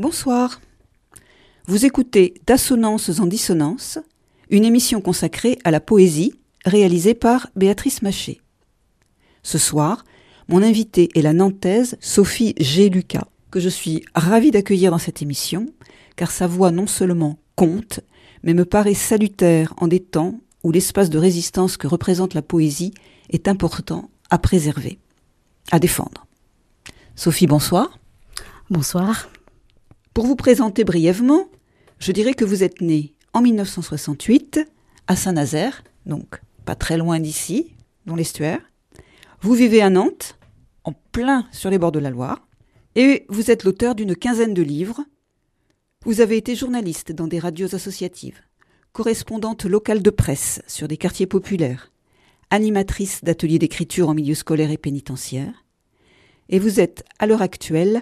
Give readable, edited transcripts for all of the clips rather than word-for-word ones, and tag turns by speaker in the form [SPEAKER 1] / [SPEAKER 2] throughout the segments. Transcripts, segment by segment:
[SPEAKER 1] Bonsoir. Vous écoutez d'Assonances en dissonance, une émission consacrée à la poésie réalisée par Béatrice Maché. Ce soir, mon invitée est la Nantaise Sophie G. Lucas, que je suis ravie d'accueillir dans cette émission, car sa voix non seulement compte, mais me paraît salutaire en des temps où l'espace de résistance que représente la poésie est important à préserver, à défendre. Sophie, bonsoir.
[SPEAKER 2] Bonsoir.
[SPEAKER 1] Pour vous présenter brièvement, je dirais que vous êtes née en 1968 à Saint-Nazaire, donc pas très loin d'ici, dans l'estuaire. Vous vivez à Nantes, en plein sur les bords de la Loire, et vous êtes l'auteur d'une quinzaine de livres. Vous avez été journaliste dans des radios associatives, correspondante locale de presse sur des quartiers populaires, animatrice d'ateliers d'écriture en milieu scolaire et pénitentiaire, et vous êtes à l'heure actuelle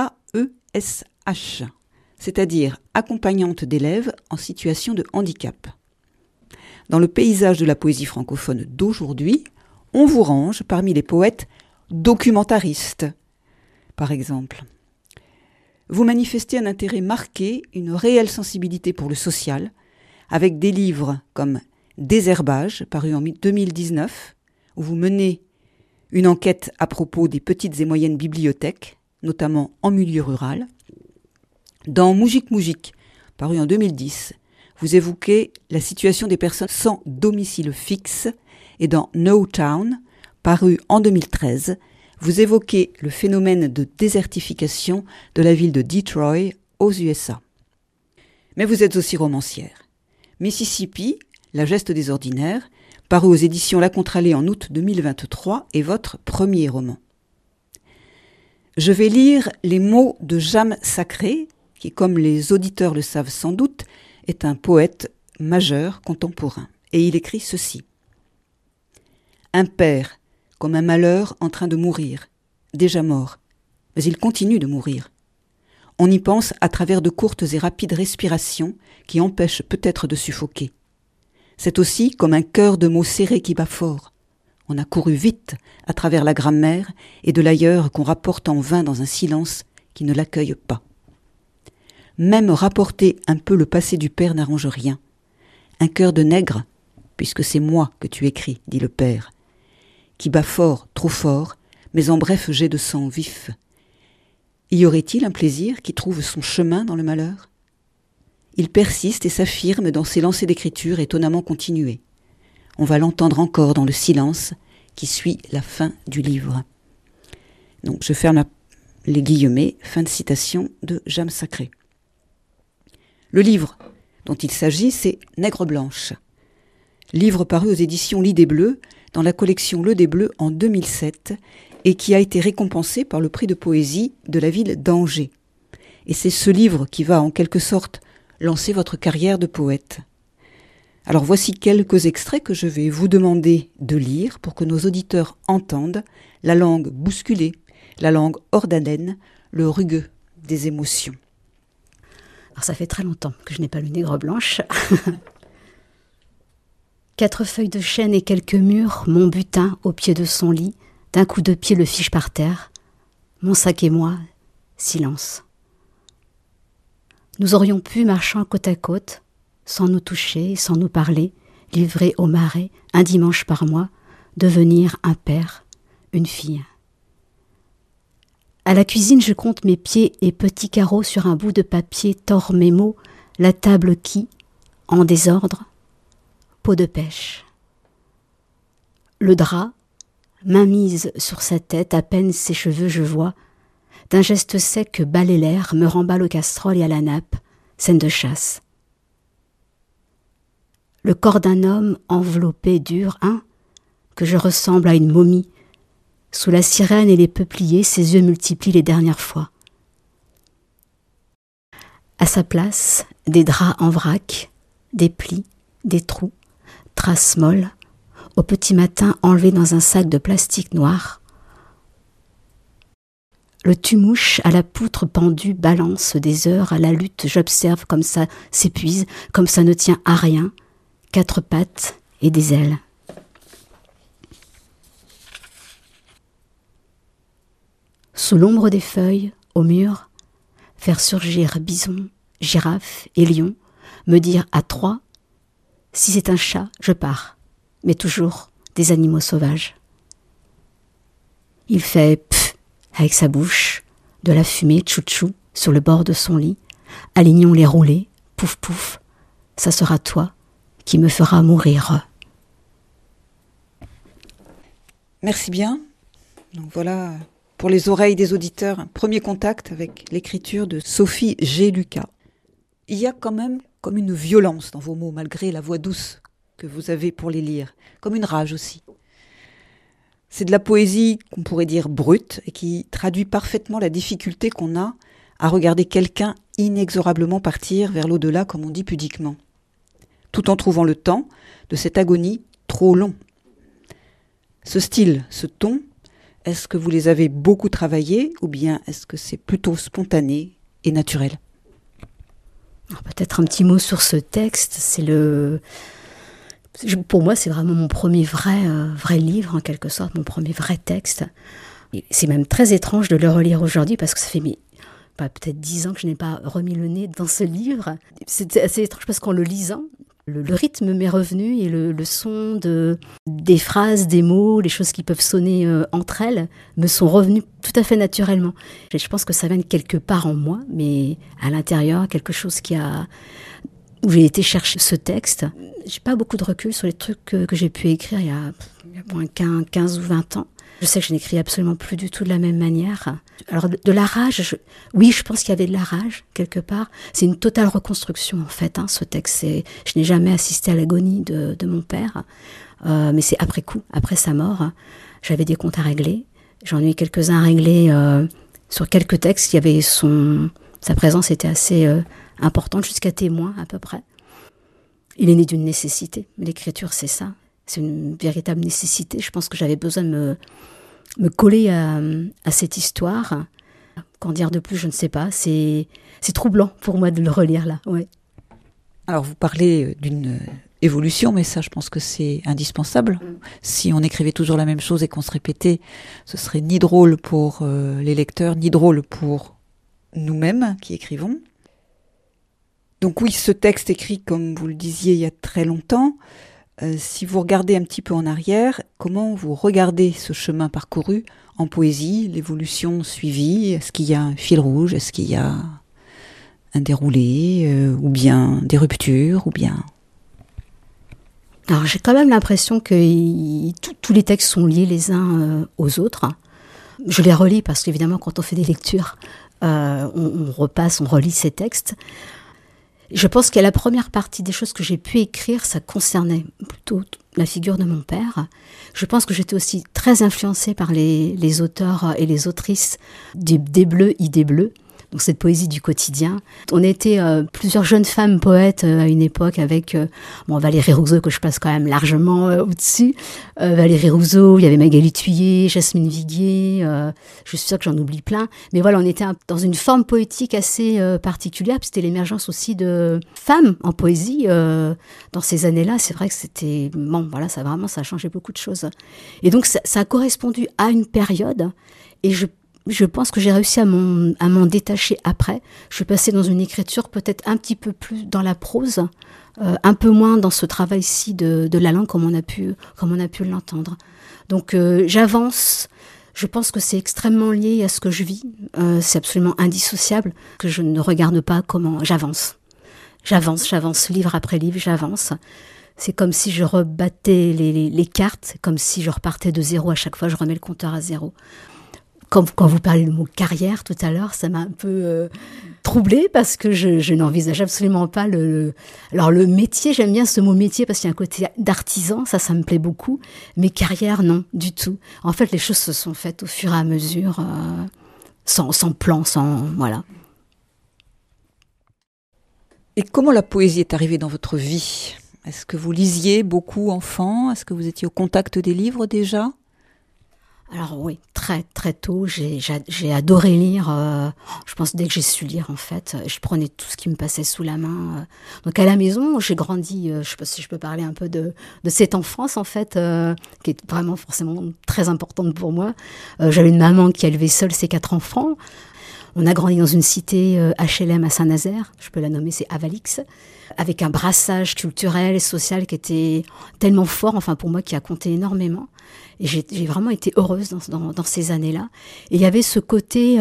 [SPEAKER 1] AESH, c'est-à-dire accompagnante d'élèves en situation de handicap. Dans le paysage de la poésie francophone d'aujourd'hui, on vous range parmi les poètes documentaristes, par exemple. Vous manifestez un intérêt marqué, une réelle sensibilité pour le social, avec des livres comme Désherbage, paru en 2019, où vous menez une enquête à propos des petites et moyennes bibliothèques, notamment en milieu rural. Dans Moujik Moujik, paru en 2010, vous évoquez la situation des personnes sans domicile fixe, et dans No Town, paru en 2013, vous évoquez le phénomène de désertification de la ville de Detroit aux USA. Mais vous êtes aussi romancière. Mississippi, la geste des ordinaires, paru aux éditions La Contralée en août 2023, est votre premier roman. Je vais lire les mots de Jam Sacré, qui, comme les auditeurs le savent sans doute, est un poète majeur contemporain. Et il écrit ceci. Un père, comme un malheur en train de mourir, déjà mort, mais il continue de mourir. On y pense à travers de courtes et rapides respirations qui empêchent peut-être de suffoquer. C'est aussi comme un cœur de mots serré qui bat fort. On a couru vite à travers la grammaire et de l'ailleurs qu'on rapporte en vain dans un silence qui ne l'accueille pas. Même rapporter un peu le passé du père n'arrange rien. Un cœur de nègre, puisque c'est moi que tu écris, dit le père, qui bat fort, trop fort, mais en bref jet de sang vif. Y aurait-il un plaisir qui trouve son chemin dans le malheur ? Il persiste et s'affirme dans ses lancers d'écriture étonnamment continués. On va l'entendre encore dans le silence qui suit la fin du livre. Donc je ferme les guillemets, fin de citation de Jam Sacré. Le livre dont il s'agit, c'est Nègre blanche. Livre paru aux éditions L'Idée Bleue, dans la collection Le Dé Bleu en 2007, et qui a été récompensé par le prix de poésie de la ville d'Angers. Et c'est ce livre qui va en quelque sorte lancer votre carrière de poète. Alors voici quelques extraits que je vais vous demander de lire pour que nos auditeurs entendent la langue bousculée, la langue hors d'haleine, le rugueux des émotions.
[SPEAKER 2] Alors ça fait très longtemps que je n'ai pas lu Nègre blanche. 4 feuilles de chêne et quelques mûres, mon butin au pied de son lit, d'un coup de pied le fiche par terre. Mon sac et moi, silence. Nous aurions pu, marchant côte à côte, sans nous toucher, sans nous parler, livrés au marais, un dimanche par mois, devenir un père, une fille. À la cuisine, je compte mes pieds et petits carreaux sur un bout de papier tord mes mots, la table qui, en désordre, peau de pêche. Le drap, main mise sur sa tête, à peine ses cheveux je vois, d'un geste sec balaie l'air, me remballe aux casseroles et à la nappe, scène de chasse. Le corps d'un homme enveloppé dur, que je ressemble à une momie, sous la sirène et les peupliers, ses yeux multiplient les dernières fois. À sa place, des draps en vrac, des plis, des trous, traces molles, au petit matin enlevés dans un sac de plastique noir. Le tue-mouche à la poutre pendue balance des heures à la lutte, j'observe comme ça s'épuise, comme ça ne tient à rien, 4 pattes et des ailes. Sous l'ombre des feuilles, au mur, faire surgir bison, girafe et lion, me dire à 3, si c'est un chat, je pars, mais toujours des animaux sauvages. Il fait pff avec sa bouche, de la fumée tchou-tchou sur le bord de son lit, alignons les roulés, pouf pouf, ça sera toi qui me fera mourir.
[SPEAKER 1] Merci bien. Donc voilà, pour les oreilles des auditeurs, un premier contact avec l'écriture de Sophie G. Lucas. Il y a quand même comme une violence dans vos mots, malgré la voix douce que vous avez pour les lire, comme une rage aussi. C'est de la poésie qu'on pourrait dire brute et qui traduit parfaitement la difficulté qu'on a à regarder quelqu'un inexorablement partir vers l'au-delà, comme on dit pudiquement, tout en trouvant le temps de cette agonie trop long. Ce style, ce ton, est-ce que vous les avez beaucoup travaillés ou bien est-ce que c'est plutôt spontané et naturel ?
[SPEAKER 2] Alors, peut-être un petit mot sur ce texte, pour moi, c'est vraiment mon premier vrai livre, en quelque sorte, mon premier vrai texte. Et c'est même très étrange de le relire aujourd'hui, parce que ça fait peut-être 10 ans que je n'ai pas remis le nez dans ce livre. C'est assez étrange, parce qu'en le lisant, le rythme m'est revenu, et le son des phrases, des mots, les choses qui peuvent sonner entre elles, me sont revenus tout à fait naturellement. Je pense que ça vient de quelque part en moi, mais à l'intérieur, quelque chose où j'ai été chercher ce texte. J'ai pas beaucoup de recul sur les trucs que j'ai pu écrire il y a moins 15 ou 20 ans. Je sais que je n'écris absolument plus du tout de la même manière. Alors de la rage, oui, je pense qu'il y avait de la rage quelque part. C'est une totale reconstruction en fait, ce texte. Je n'ai jamais assisté à l'agonie de mon père, mais c'est après coup, après sa mort. J'avais des comptes à régler. J'en ai eu quelques-uns à régler sur quelques textes. Sa présence était assez importante, jusqu'à témoin à peu près. Il est né d'une nécessité. L'écriture, c'est ça. C'est une véritable nécessité. Je pense que j'avais besoin de me coller à cette histoire. Qu'en dire de plus, je ne sais pas. C'est troublant pour moi de le relire là. Ouais.
[SPEAKER 1] Alors vous parlez d'une évolution, mais ça je pense que c'est indispensable. Si on écrivait toujours la même chose et qu'on se répétait, ce serait ni drôle pour les lecteurs, ni drôle pour nous-mêmes qui écrivons. Donc oui, ce texte écrit, comme vous le disiez, il y a très longtemps. Si vous regardez un petit peu en arrière, comment vous regardez ce chemin parcouru en poésie, l'évolution suivie? Est-ce qu'il y a un fil rouge? Est-ce qu'il y a un déroulé? Ou bien des ruptures? Ou bien...
[SPEAKER 2] Alors j'ai quand même l'impression que tous les textes sont liés les uns aux autres. Je les relis parce qu'évidemment quand on fait des lectures, on repasse, on relit ces textes. Je pense que la première partie des choses que j'ai pu écrire, ça concernait plutôt la figure de mon père. Je pense que j'étais aussi très influencée par les auteurs et les autrices des Bleus, Idées Bleues. Donc cette poésie du quotidien. On était plusieurs jeunes femmes poètes à une époque avec Valérie Rousseau, que je passe quand même largement au-dessus. Valérie Rousseau, il y avait Magali Thuillier, Jasmine Viguier, je suis sûre que j'en oublie plein. Mais voilà, on était dans une forme poétique assez particulière. Puis c'était l'émergence aussi de femmes en poésie dans ces années-là. C'est vrai que c'était... ça a changé beaucoup de choses. Et donc ça a correspondu à une période, et je pense que j'ai réussi à m'en détacher après. Je suis passée dans une écriture peut-être un petit peu plus dans la prose, un peu moins dans ce travail-ci de la langue comme on a pu l'entendre. Donc j'avance. Je pense que c'est extrêmement lié à ce que je vis. C'est absolument indissociable que je ne regarde pas comment j'avance. J'avance livre après livre, j'avance. C'est comme si je rebattais les cartes, comme si je repartais de zéro à chaque fois, je remets le compteur à zéro. Quand vous parlez le mot carrière tout à l'heure, ça m'a un peu troublée parce que je n'envisage absolument pas Alors le métier, j'aime bien ce mot métier parce qu'il y a un côté d'artisan, ça me plaît beaucoup. Mais carrière, non, du tout. En fait, les choses se sont faites au fur et à mesure, sans plan, voilà.
[SPEAKER 1] Et comment la poésie est arrivée dans votre vie ? Est-ce que vous lisiez beaucoup enfant ? Est-ce que vous étiez au contact des livres déjà ?
[SPEAKER 2] Alors oui, très très tôt, j'ai adoré lire, je pense dès que j'ai su lire en fait, je prenais tout ce qui me passait sous la main. Donc à la maison, j'ai grandi, je sais pas si je peux parler un peu de cette enfance en fait, qui est vraiment forcément très importante pour moi. J'avais une maman qui élevait seule ses 4 enfants. On a grandi dans une cité HLM à Saint-Nazaire, je peux la nommer, c'est Avalix, avec un brassage culturel et social qui était tellement fort, enfin pour moi, qui a compté énormément. Et j'ai vraiment été heureuse dans ces années-là. Et il y avait ce côté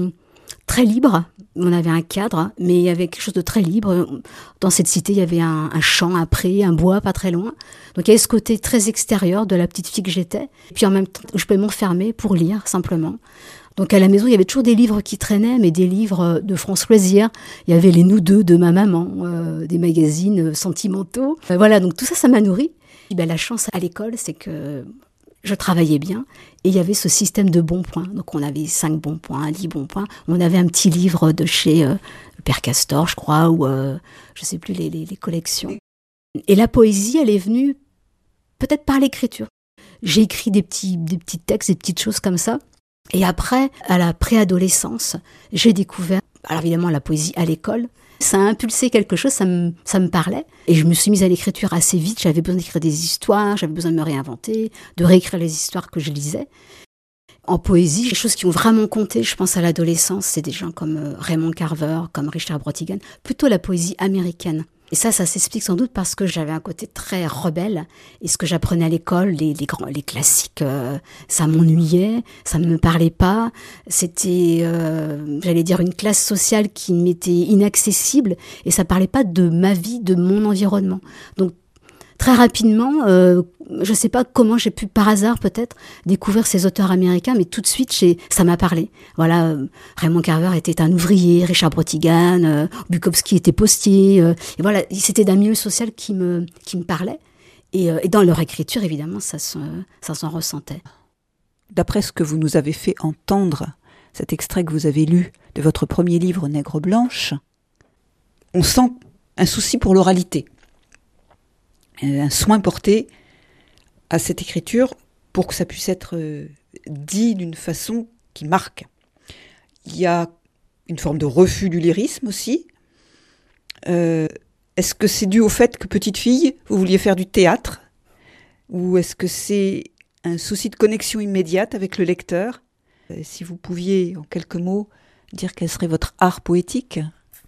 [SPEAKER 2] très libre. On avait un cadre, mais il y avait quelque chose de très libre. Dans cette cité, il y avait un champ, un pré, un bois, pas très loin. Donc il y avait ce côté très extérieur de la petite fille que j'étais. Et puis en même temps, je pouvais m'enfermer pour lire, simplement. Donc à la maison, il y avait toujours des livres qui traînaient, mais des livres de France Loisirs. Il y avait les Nous deux de ma maman, des magazines sentimentaux. Voilà, donc tout ça, ça m'a nourri. Et ben, la chance à l'école, c'est que je travaillais bien et il y avait ce système de bons points. Donc on avait 5 bons points, 10 bons points. On avait un petit livre de chez Père Castor, je crois, ou je sais plus les collections. Et la poésie, elle est venue peut-être par l'écriture. J'ai écrit des petits textes, des petites choses comme ça. Et après, à la préadolescence, j'ai découvert, alors évidemment, la poésie à l'école. Ça a impulsé quelque chose, ça me parlait. Et je me suis mise à l'écriture assez vite. J'avais besoin d'écrire des histoires, j'avais besoin de me réinventer, de réécrire les histoires que je lisais. En poésie, les choses qui ont vraiment compté, je pense à l'adolescence, c'est des gens comme Raymond Carver, comme Richard Brautigan, plutôt la poésie américaine. Et ça s'explique sans doute parce que j'avais un côté très rebelle. Et ce que j'apprenais à l'école, les classiques, ça m'ennuyait, ça ne me parlait pas. C'était, j'allais dire, une classe sociale qui m'était inaccessible. Et ça ne parlait pas de ma vie, de mon environnement. Donc, très rapidement, je ne sais pas comment j'ai pu, par hasard peut-être, découvrir ces auteurs américains, mais tout de suite, ça m'a parlé. Voilà, Raymond Carver était un ouvrier, Richard Brautigan, Bukowski était postier. Et voilà, c'était d'un milieu social qui me parlait. Et dans leur écriture, évidemment, ça s'en ressentait.
[SPEAKER 1] D'après ce que vous nous avez fait entendre, cet extrait que vous avez lu de votre premier livre, Nègre blanche, on sent un souci pour l'oralité. Un soin porté à cette écriture pour que ça puisse être dit d'une façon qui marque. Il y a une forme de refus du lyrisme aussi. Est-ce que c'est dû au fait que, petite fille, vous vouliez faire du théâtre ? Ou est-ce que c'est un souci de connexion immédiate avec le lecteur ? Si vous pouviez, en quelques mots, dire quel serait votre art poétique ?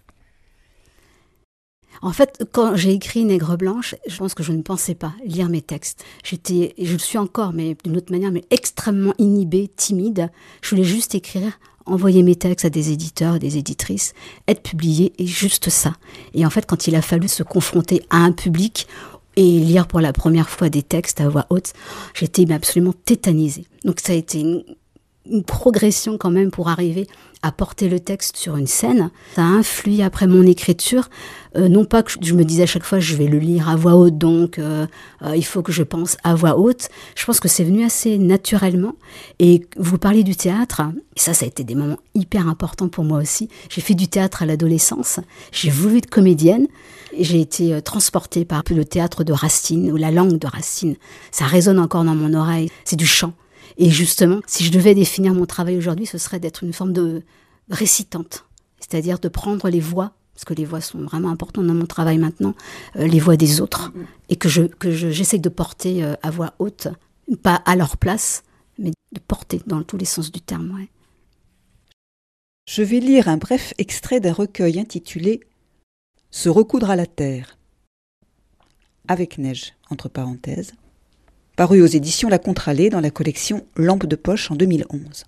[SPEAKER 2] En fait, quand j'ai écrit Nègre blanche, je pense que je ne pensais pas lire mes textes. Et je le suis encore, mais d'une autre manière, mais extrêmement inhibée, timide. Je voulais juste écrire, envoyer mes textes à des éditeurs, des éditrices, être publié, et juste ça. Et en fait, quand il a fallu se confronter à un public et lire pour la première fois des textes à voix haute, j'étais absolument tétanisée. Donc ça a été une progression quand même pour arriver à porter le texte sur une scène. Ça a influé après mon écriture, non pas que je me disais à chaque fois je vais le lire à voix haute, donc il faut que je pense à voix haute. Je pense que c'est venu assez naturellement. Et vous parlez du théâtre, et ça a été des moments hyper importants pour moi aussi. J'ai fait du théâtre à l'adolescence, j'ai voulu être comédienne, et j'ai été transportée par le théâtre de Racine, ou la langue de Racine. Ça résonne encore dans mon oreille, c'est du chant. Et justement, si je devais définir mon travail aujourd'hui, ce serait d'être une forme de récitante, c'est-à-dire de prendre les voix, parce que les voix sont vraiment importantes dans mon travail maintenant, les voix des autres, et que j'essaie de porter à voix haute, pas à leur place, mais de porter dans tous les sens du terme. Ouais.
[SPEAKER 1] Je vais lire un bref extrait d'un recueil intitulé « Se recoudre à la terre », avec neige, entre parenthèses, paru aux éditions La Contralée dans la collection Lampe de poche en 2011.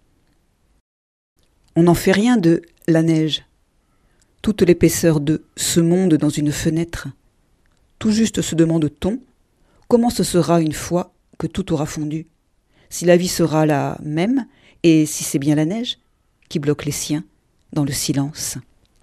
[SPEAKER 1] On n'en fait rien de la neige, toute l'épaisseur de ce monde dans une fenêtre. Tout juste se demande-t-on comment ce sera une fois que tout aura fondu, si la vie sera la même et si c'est bien la neige qui bloque les siens dans le silence.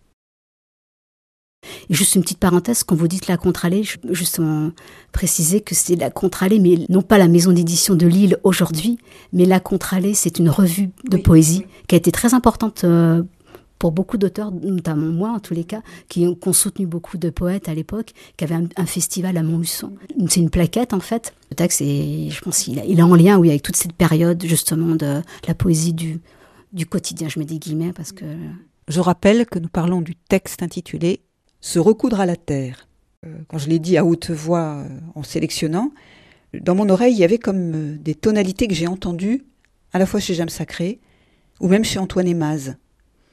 [SPEAKER 2] Et juste une petite parenthèse, quand vous dites La Contralée, je veux justement préciser que c'est La Contralée, mais non pas la maison d'édition de Lille aujourd'hui, mais La Contralée, c'est une revue de poésie qui a été très importante pour beaucoup d'auteurs, notamment moi en tous les cas, qui ont soutenu beaucoup de poètes à l'époque, qui avaient un festival à Montluçon. C'est une plaquette en fait. Le texte, je pense qu'il est en lien avec toute cette période justement de la poésie du quotidien, je mets des guillemets parce que...
[SPEAKER 1] Je rappelle que nous parlons du texte intitulé « Se recoudre à la terre ». Quand je l'ai dit à haute voix en sélectionnant, dans mon oreille, il y avait comme des tonalités que j'ai entendues, à la fois chez Jeanne Sacré, ou même chez Antoine Aimaz.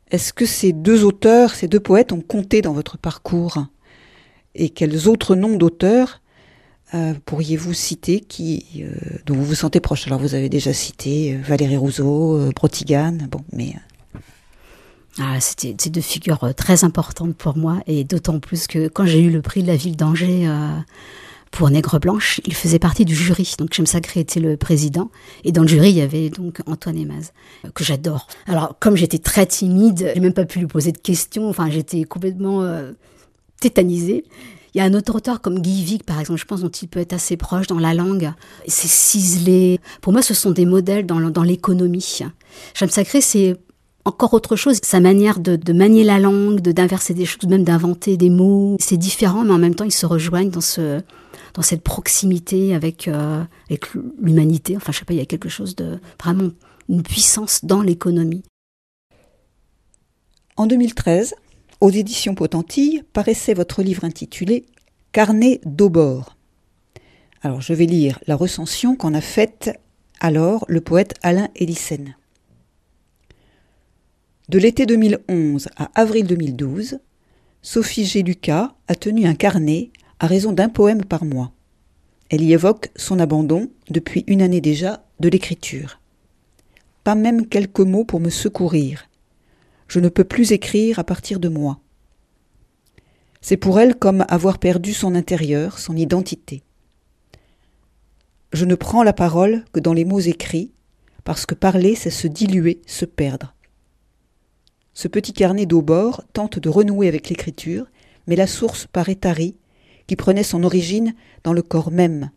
[SPEAKER 1] Est-ce que ces deux auteurs, ces deux poètes ont compté dans votre parcours? Et quels autres noms d'auteurs pourriez-vous citer dont vous vous sentez proche? Alors vous avez déjà cité Valéry Rousseau, Brotigam, mais...
[SPEAKER 2] C'était deux figures très importantes pour moi, et d'autant plus que quand j'ai eu le prix de la ville d'Angers pour Nègre Blanche, il faisait partie du jury. Donc Jem Sacré était le président, et dans le jury, il y avait donc Antoine Aimaz, que j'adore. Alors, comme j'étais très timide, j'ai même pas pu lui poser de questions, enfin j'étais complètement tétanisée. Il y a un autre auteur comme Guy Vic, par exemple, je pense, dont il peut être assez proche dans la langue. C'est ciselé. Pour moi, ce sont des modèles dans l'économie. Jem Sacré, c'est encore autre chose. Sa manière de manier la langue, d'inverser des choses, même d'inventer des mots, c'est différent, mais en même temps, ils se rejoignent dans cette proximité avec l'humanité. Enfin, je sais pas, il y a quelque chose de vraiment une puissance dans l'économie.
[SPEAKER 1] En 2013, aux éditions Potentille, paraissait votre livre intitulé « Carnet d'Aubord ». Alors, je vais lire la recension qu'en a faite alors le poète Alain Hélissen. De l'été 2011 à avril 2012, Sophie G. Lucas a tenu un carnet à raison d'un poème par mois. Elle y évoque son abandon, depuis une année déjà, de l'écriture. Pas même quelques mots pour me secourir. Je ne peux plus écrire à partir de moi. C'est pour elle comme avoir perdu son intérieur, son identité. Je ne prends la parole que dans les mots écrits, parce que parler, c'est se diluer, se perdre. Ce petit carnet d'Aubord tente de renouer avec l'écriture, mais la source paraît tarie, qui prenait son origine dans le corps même.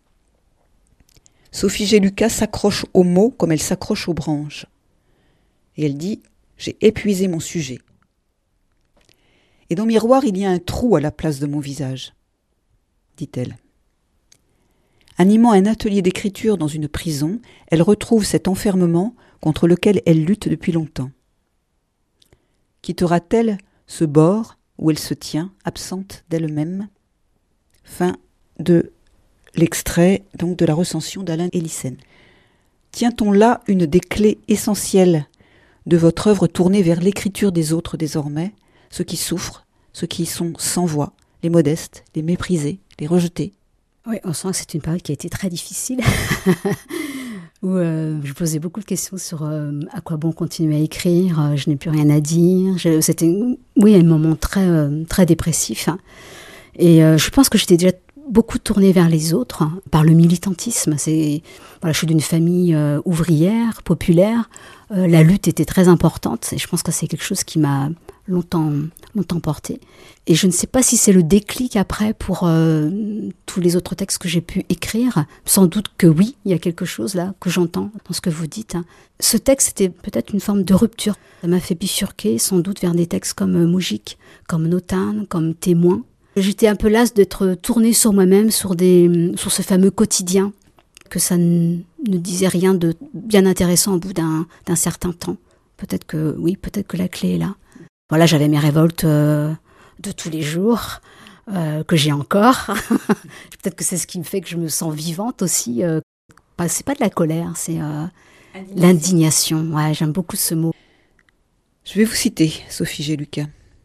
[SPEAKER 1] Sophie G. Lucas s'accroche aux mots comme elle s'accroche aux branches. Et elle dit « J'ai épuisé mon sujet ». Et dans Miroir, il y a un trou à la place de mon visage, dit-elle. Animant un atelier d'écriture dans une prison, elle retrouve cet enfermement contre lequel elle lutte depuis longtemps. Quittera-t-elle ce bord où elle se tient, absente d'elle-même? Fin de l'extrait donc de la recension d'Alain Hélissen. Tient-on là une des clés essentielles de votre œuvre tournée vers l'écriture des autres désormais, ceux qui souffrent, ceux qui sont sans voix, les modestes, les méprisés, les rejetés?
[SPEAKER 2] Oui, on sent que c'est une période qui a été très difficile, où je posais beaucoup de questions sur à quoi bon continuer à écrire, je n'ai plus rien à dire. C'était un moment très dépressif. Hein. Et je pense que j'étais déjà beaucoup tournée vers les autres, hein, par le militantisme. Je suis d'une famille ouvrière, populaire. La lutte était très importante, et je pense que c'est quelque chose qui m'a longtemps portée. Et je ne sais pas si c'est le déclic après pour tous les autres textes que j'ai pu écrire. Sans doute que oui, il y a quelque chose là que j'entends dans ce que vous dites. Hein. Ce texte, c'était peut-être une forme de rupture. Ça m'a fait bifurquer sans doute vers des textes comme Moujik, comme Notane, comme Témoin. J'étais un peu lasse d'être tournée sur moi-même, sur ce fameux quotidien, que ça ne disait rien de bien intéressant au bout d'un certain temps. Peut-être que la clé est là. Voilà, j'avais mes révoltes de tous les jours, que j'ai encore. Peut-être que c'est ce qui me fait que je me sens vivante aussi. C'est pas de la colère, c'est l'indignation. Ouais, j'aime beaucoup ce mot.
[SPEAKER 1] Je vais vous citer, Sophie G. Lucas.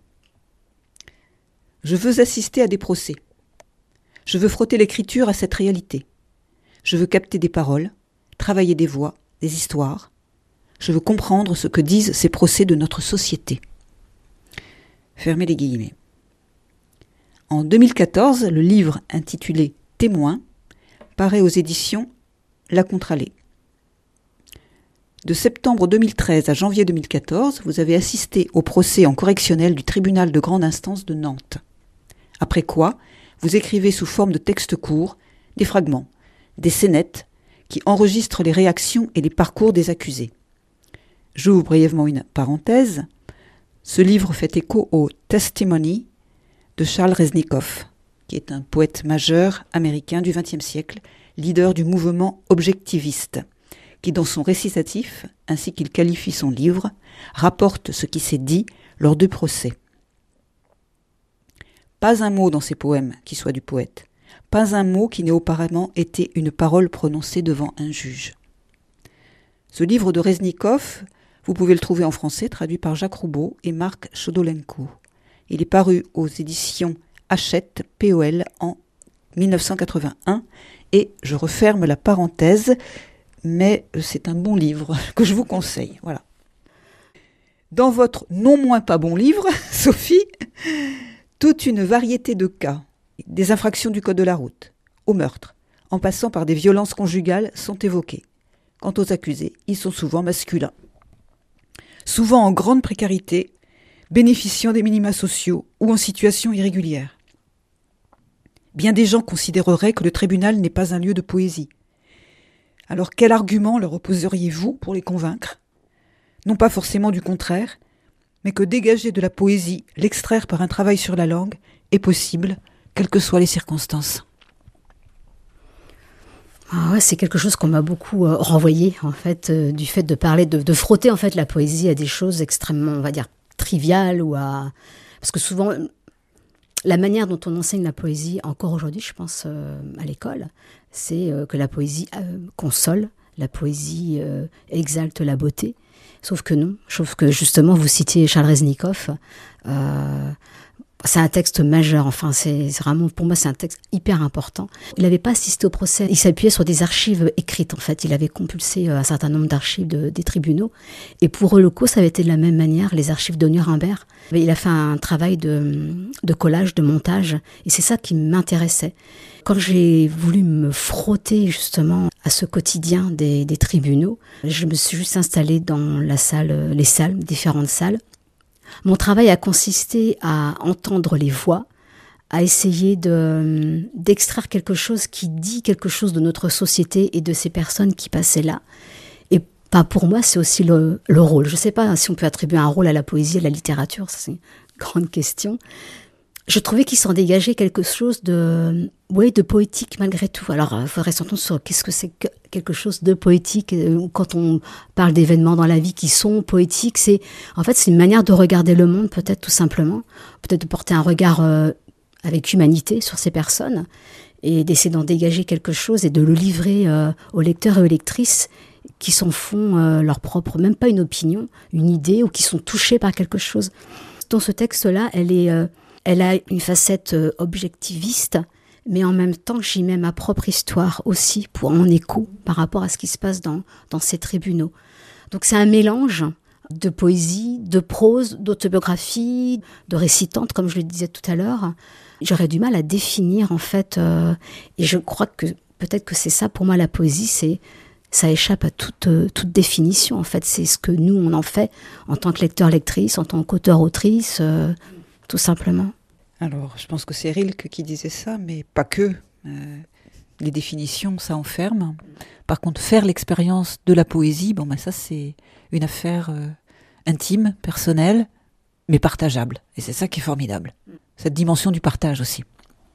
[SPEAKER 1] Je veux assister à des procès. Je veux frotter l'écriture à cette réalité. Je veux capter des paroles, travailler des voix, des histoires. Je veux comprendre ce que disent ces procès de notre société. Fermez les guillemets. En 2014, le livre intitulé « Témoin » paraît aux éditions La Contralée. De septembre 2013 à janvier 2014, vous avez assisté au procès en correctionnel du tribunal de grande instance de Nantes. Après quoi, vous écrivez sous forme de textes courts, des fragments, des scénettes qui enregistrent les réactions et les parcours des accusés. J'ouvre brièvement une parenthèse. Ce livre fait écho au « Testimony » de Charles Reznikoff, qui est un poète majeur américain du XXe siècle, leader du mouvement objectiviste, qui dans son récitatif, ainsi qu'il qualifie son livre, rapporte ce qui s'est dit lors du procès. Pas un mot dans ses poèmes qui soit du poète, pas un mot qui n'ait auparavant été une parole prononcée devant un juge. Ce livre de Reznikoff Vous pouvez le trouver en français, traduit par Jacques Roubaud et Marc Chodolenko. Il est paru aux éditions Hachette, POL, en 1981. Et je referme la parenthèse, mais c'est un bon livre que je vous conseille. Voilà. Dans votre non moins pas bon livre, Sophie, toute une variété de cas, des infractions du code de la route, au meurtre, en passant par des violences conjugales, sont évoqués. Quant aux accusés, ils sont souvent masculins. Souvent en grande précarité, bénéficiant des minima sociaux ou en situation irrégulière. Bien des gens considéreraient que le tribunal n'est pas un lieu de poésie. Alors quel argument leur opposeriez-vous pour les convaincre ? Non pas forcément du contraire, mais que dégager de la poésie, l'extraire par un travail sur la langue, est possible, quelles que soient les circonstances.
[SPEAKER 2] Ah ouais, c'est quelque chose qu'on m'a beaucoup renvoyé, en fait, du fait de parler, de frotter en fait la poésie à des choses extrêmement, on va dire, triviales ou à... Parce que souvent, la manière dont on enseigne la poésie, encore aujourd'hui, je pense, à l'école, c'est que la poésie console, la poésie exalte la beauté. Sauf que non, sauf que justement, vous citiez Charles Reznikov, c'est un texte majeur, enfin, c'est vraiment, pour moi, c'est un texte hyper important. Il n'avait pas assisté au procès, il s'appuyait sur des archives écrites, en fait. Il avait compulsé un certain nombre d'archives des tribunaux. Et pour Holocaust, ça avait été de la même manière, les archives de Nuremberg. Il a fait un travail de collage, de montage, et c'est ça qui m'intéressait. Quand j'ai voulu me frotter, justement, à ce quotidien des tribunaux, je me suis juste installée dans la salle, les salles, différentes salles. Mon travail a consisté à entendre les voix, à essayer d'extraire quelque chose qui dit quelque chose de notre société et de ces personnes qui passaient là. Et pas pour moi, c'est aussi le rôle. Je ne sais pas si on peut attribuer un rôle à la poésie, à la littérature, ça c'est une grande question. Je trouvais qu'il s'en dégageait quelque chose de poétique malgré tout. Alors, il faudrait s'entendre sur qu'est-ce que c'est que quelque chose de poétique. Quand on parle d'événements dans la vie qui sont poétiques, c'est une manière de regarder le monde, peut-être tout simplement. Peut-être de porter un regard avec humanité sur ces personnes et d'essayer d'en dégager quelque chose et de le livrer aux lecteurs et aux lectrices qui s'en font leur propre, même pas une opinion, une idée, ou qui sont touchés par quelque chose. Dans ce texte-là, elle a une facette objectiviste, mais en même temps, j'y mets ma propre histoire aussi, en écho par rapport à ce qui se passe dans ces tribunaux. Donc c'est un mélange de poésie, de prose, d'autobiographie, de récitante, comme je le disais tout à l'heure. J'aurais du mal à définir, en fait, et je crois que peut-être que c'est ça, pour moi, la poésie, ça échappe à toute définition, en fait. C'est ce que nous, on en fait en tant que lecteur-lectrice, en tant qu'auteur-autrice, tout simplement.
[SPEAKER 1] Alors, je pense que c'est Rilke qui disait ça, mais pas que. Les définitions, ça enferme. Par contre, faire l'expérience de la poésie, ça c'est une affaire intime, personnelle, mais partageable. Et c'est ça qui est formidable. Cette dimension du partage aussi.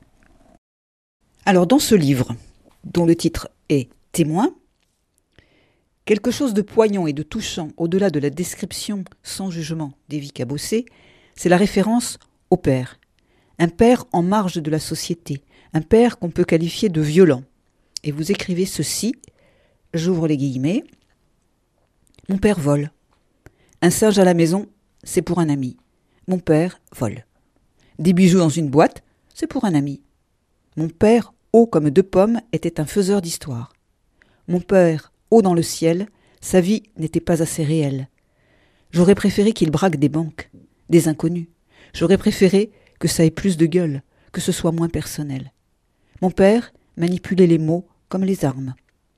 [SPEAKER 1] Alors, dans ce livre, dont le titre est « Témoin », quelque chose de poignant et de touchant, au-delà de la description sans jugement d'Evie Cabossé, c'est la référence au père. Un père en marge de la société, un père qu'on peut qualifier de violent. Et vous écrivez ceci, j'ouvre les guillemets, « Mon père vole. Un singe à la maison, c'est pour un ami. Mon père vole. Des bijoux dans une boîte, c'est pour un ami. Mon père, haut comme 2 pommes, était un faiseur d'histoire. Mon père, haut dans le ciel, sa vie n'était pas assez réelle. J'aurais préféré qu'il braque des banques, des inconnus. J'aurais préféré que ça ait plus de gueule, que ce soit moins personnel. Mon père manipulait les mots comme les armes. »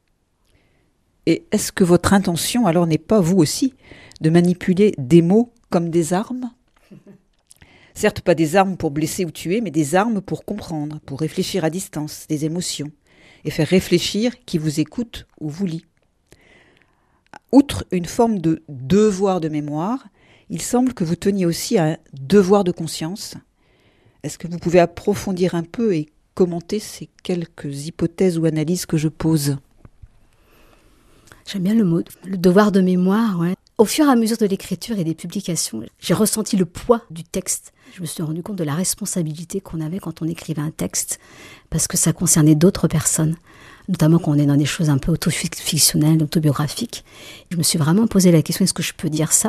[SPEAKER 1] Et est-ce que votre intention, alors, n'est pas, vous aussi, de manipuler des mots comme des armes ? Certes, pas des armes pour blesser ou tuer, mais des armes pour comprendre, pour réfléchir à distance, des émotions, et faire réfléchir qui vous écoute ou vous lit. Outre une forme de devoir de mémoire, il semble que vous teniez aussi à un devoir de conscience. Est-ce que vous pouvez approfondir un peu et commenter ces quelques hypothèses ou analyses que je pose ?
[SPEAKER 2] J'aime bien le mot, le devoir de mémoire, ouais. Au fur et à mesure de l'écriture et des publications, j'ai ressenti le poids du texte. Je me suis rendu compte de la responsabilité qu'on avait quand on écrivait un texte, parce que ça concernait d'autres personnes. notamment quand on est dans des choses un peu autofictionnelles, autobiographiques. Je me suis vraiment posé la question, est-ce que je peux dire ça ?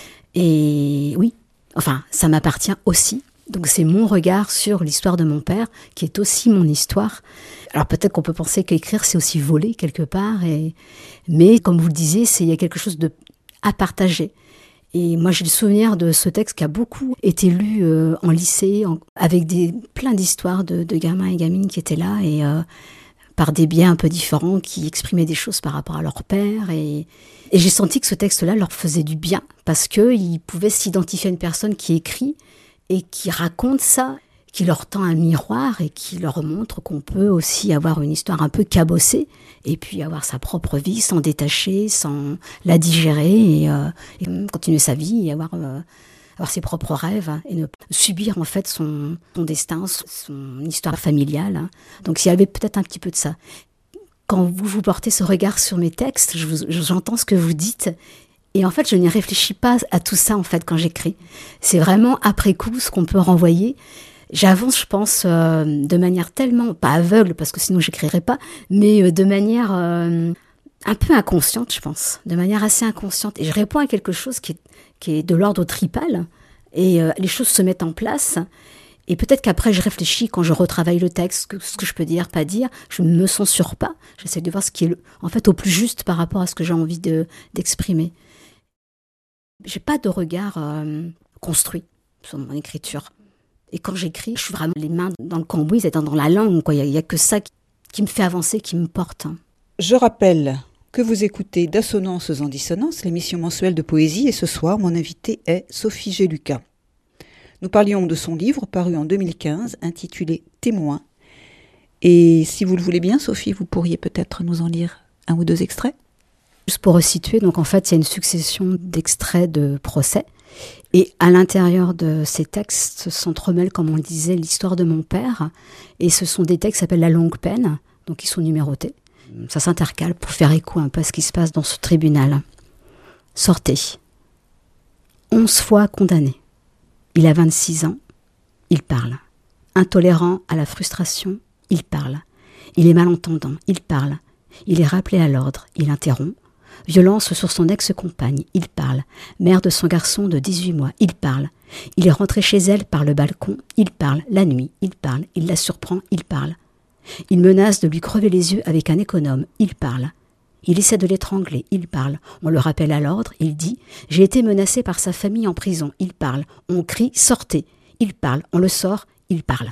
[SPEAKER 2] Et oui, enfin, ça m'appartient aussi. Donc c'est mon regard sur l'histoire de mon père, qui est aussi mon histoire. Alors peut-être qu'on peut penser qu'écrire, c'est aussi voler quelque part. Mais comme vous le disiez, il y a quelque chose à partager. Et moi, j'ai le souvenir de ce texte qui a beaucoup été lu en lycée, avec plein d'histoires de gamins et gamines qui étaient là, et par des biais un peu différents, qui exprimaient des choses par rapport à leur père. Et j'ai senti que ce texte-là leur faisait du bien, parce qu'ils pouvaient s'identifier à une personne qui écrit et qui raconte ça, qui leur tend un miroir et qui leur montre qu'on peut aussi avoir une histoire un peu cabossée et puis avoir sa propre vie sans détacher, sans la digérer et continuer sa vie et avoir ses propres rêves et ne subir en fait son destin, son histoire familiale. Donc il y avait peut-être un petit peu de ça. Quand vous portez ce regard sur mes textes, j'entends ce que vous dites. Et en fait, je n'y réfléchis pas à tout ça, en fait, quand j'écris. C'est vraiment après coup ce qu'on peut renvoyer. J'avance, je pense, de manière tellement, pas aveugle, parce que sinon j'écrirais pas, mais de manière un peu inconsciente, je pense. De manière assez inconsciente. Et je réponds à quelque chose qui est de l'ordre tripal. Et les choses se mettent en place. Et peut-être qu'après, je réfléchis quand je retravaille le texte, ce que je peux dire, pas dire. Je ne me censure pas. J'essaie de voir ce qui est, en fait, au plus juste par rapport à ce que j'ai envie d'exprimer. J'ai pas de regard construit sur mon écriture. Et quand j'écris, je suis vraiment les mains dans le cambouis, c'est dans la langue, quoi. Il y a que ça qui me fait avancer, qui me porte.
[SPEAKER 1] Je rappelle que vous écoutez d'Assonances en dissonance, l'émission mensuelle de poésie, et ce soir, mon invitée est Sophie Gélucas. Nous parlions de son livre paru en 2015, intitulé Témoin. Et si vous le voulez bien, Sophie, vous pourriez peut-être nous en lire un ou deux extraits ?
[SPEAKER 2] Juste pour resituer, donc en fait, il y a une succession d'extraits de procès. Et à l'intérieur de ces textes s'entremêle, comme on le disait, l'histoire de mon père. Et ce sont des textes qui s'appellent La Longue Peine, donc ils sont numérotés. Ça s'intercale pour faire écho un peu à ce qui se passe dans ce tribunal. Sortez. 11 fois condamné. Il a 26 ans. Il parle. Intolérant à la frustration, il parle. Il est malentendant, il parle. Il est rappelé à l'ordre, il interrompt. Violence sur son ex-compagne, il parle. Mère de son garçon de 18 mois, il parle. Il est rentré chez elle par le balcon, il parle. La nuit, il parle. Il la surprend, il parle. Il menace de lui crever les yeux avec un économe, il parle. Il essaie de l'étrangler, il parle. On le rappelle à l'ordre, il dit « J'ai été menacé par sa famille en prison », il parle. On crie « Sortez », il parle. On le sort, il parle.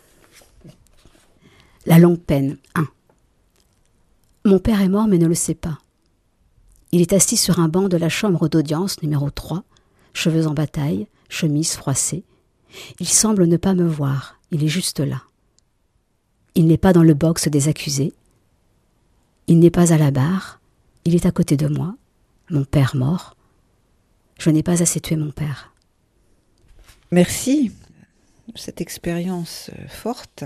[SPEAKER 2] La longue peine, 1. Mon père est mort mais ne le sait pas. Il est assis sur un banc de la chambre d'audience numéro 3, cheveux en bataille, chemise froissée. Il semble ne pas me voir, il est juste là. Il n'est pas dans le box des accusés. Il n'est pas à la barre, il est à côté de moi, mon père mort. Je n'ai pas assez tué mon père.
[SPEAKER 1] Merci de cette expérience forte.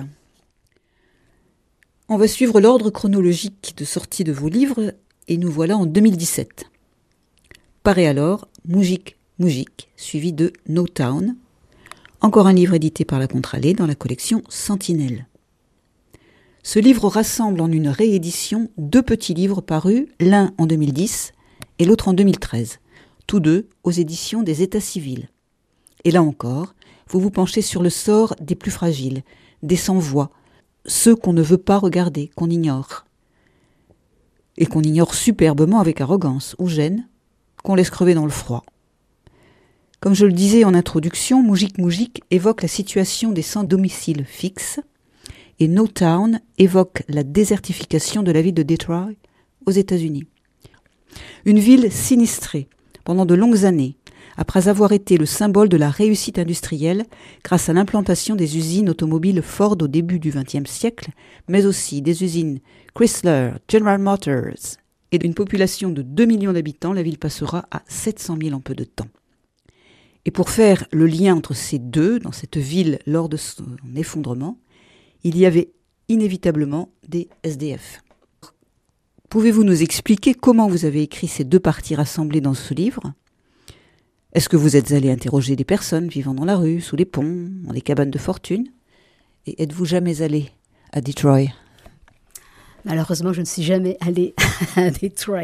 [SPEAKER 1] On va suivre l'ordre chronologique de sortie de vos livres et nous voilà en 2017. Paraît alors Moujik Moujik, suivi de No Town, encore un livre édité par la Contralée dans la collection Sentinelle. Ce livre rassemble en une réédition 2 petits livres parus, l'un en 2010 et l'autre en 2013, tous deux aux éditions des États civils. Et là encore, vous vous penchez sur le sort des plus fragiles, des sans-voix, ceux qu'on ne veut pas regarder, qu'on ignore. Et qu'on ignore superbement avec arrogance ou gêne, qu'on laisse crever dans le froid. Comme je le disais en introduction, Moujik Moujik évoque la situation des sans domicile fixe et No Town évoque la désertification de la ville de Detroit aux États-Unis. Une ville sinistrée pendant de longues années, après avoir été le symbole de la réussite industrielle grâce à l'implantation des usines automobiles Ford au début du XXe siècle, mais aussi des usines Chrysler, General Motors, et d'une population de 2 millions d'habitants, la ville passera à 700 000 en peu de temps. Et pour faire le lien entre ces deux, dans cette ville lors de son effondrement, il y avait inévitablement des SDF. Pouvez-vous nous expliquer comment vous avez écrit ces 2 parties rassemblées dans ce livre ? Est-ce que vous êtes allé interroger des personnes vivant dans la rue, sous les ponts, dans des cabanes de fortune ? Et êtes-vous jamais allé à Detroit ?
[SPEAKER 2] Malheureusement, je ne suis jamais allée à Detroit.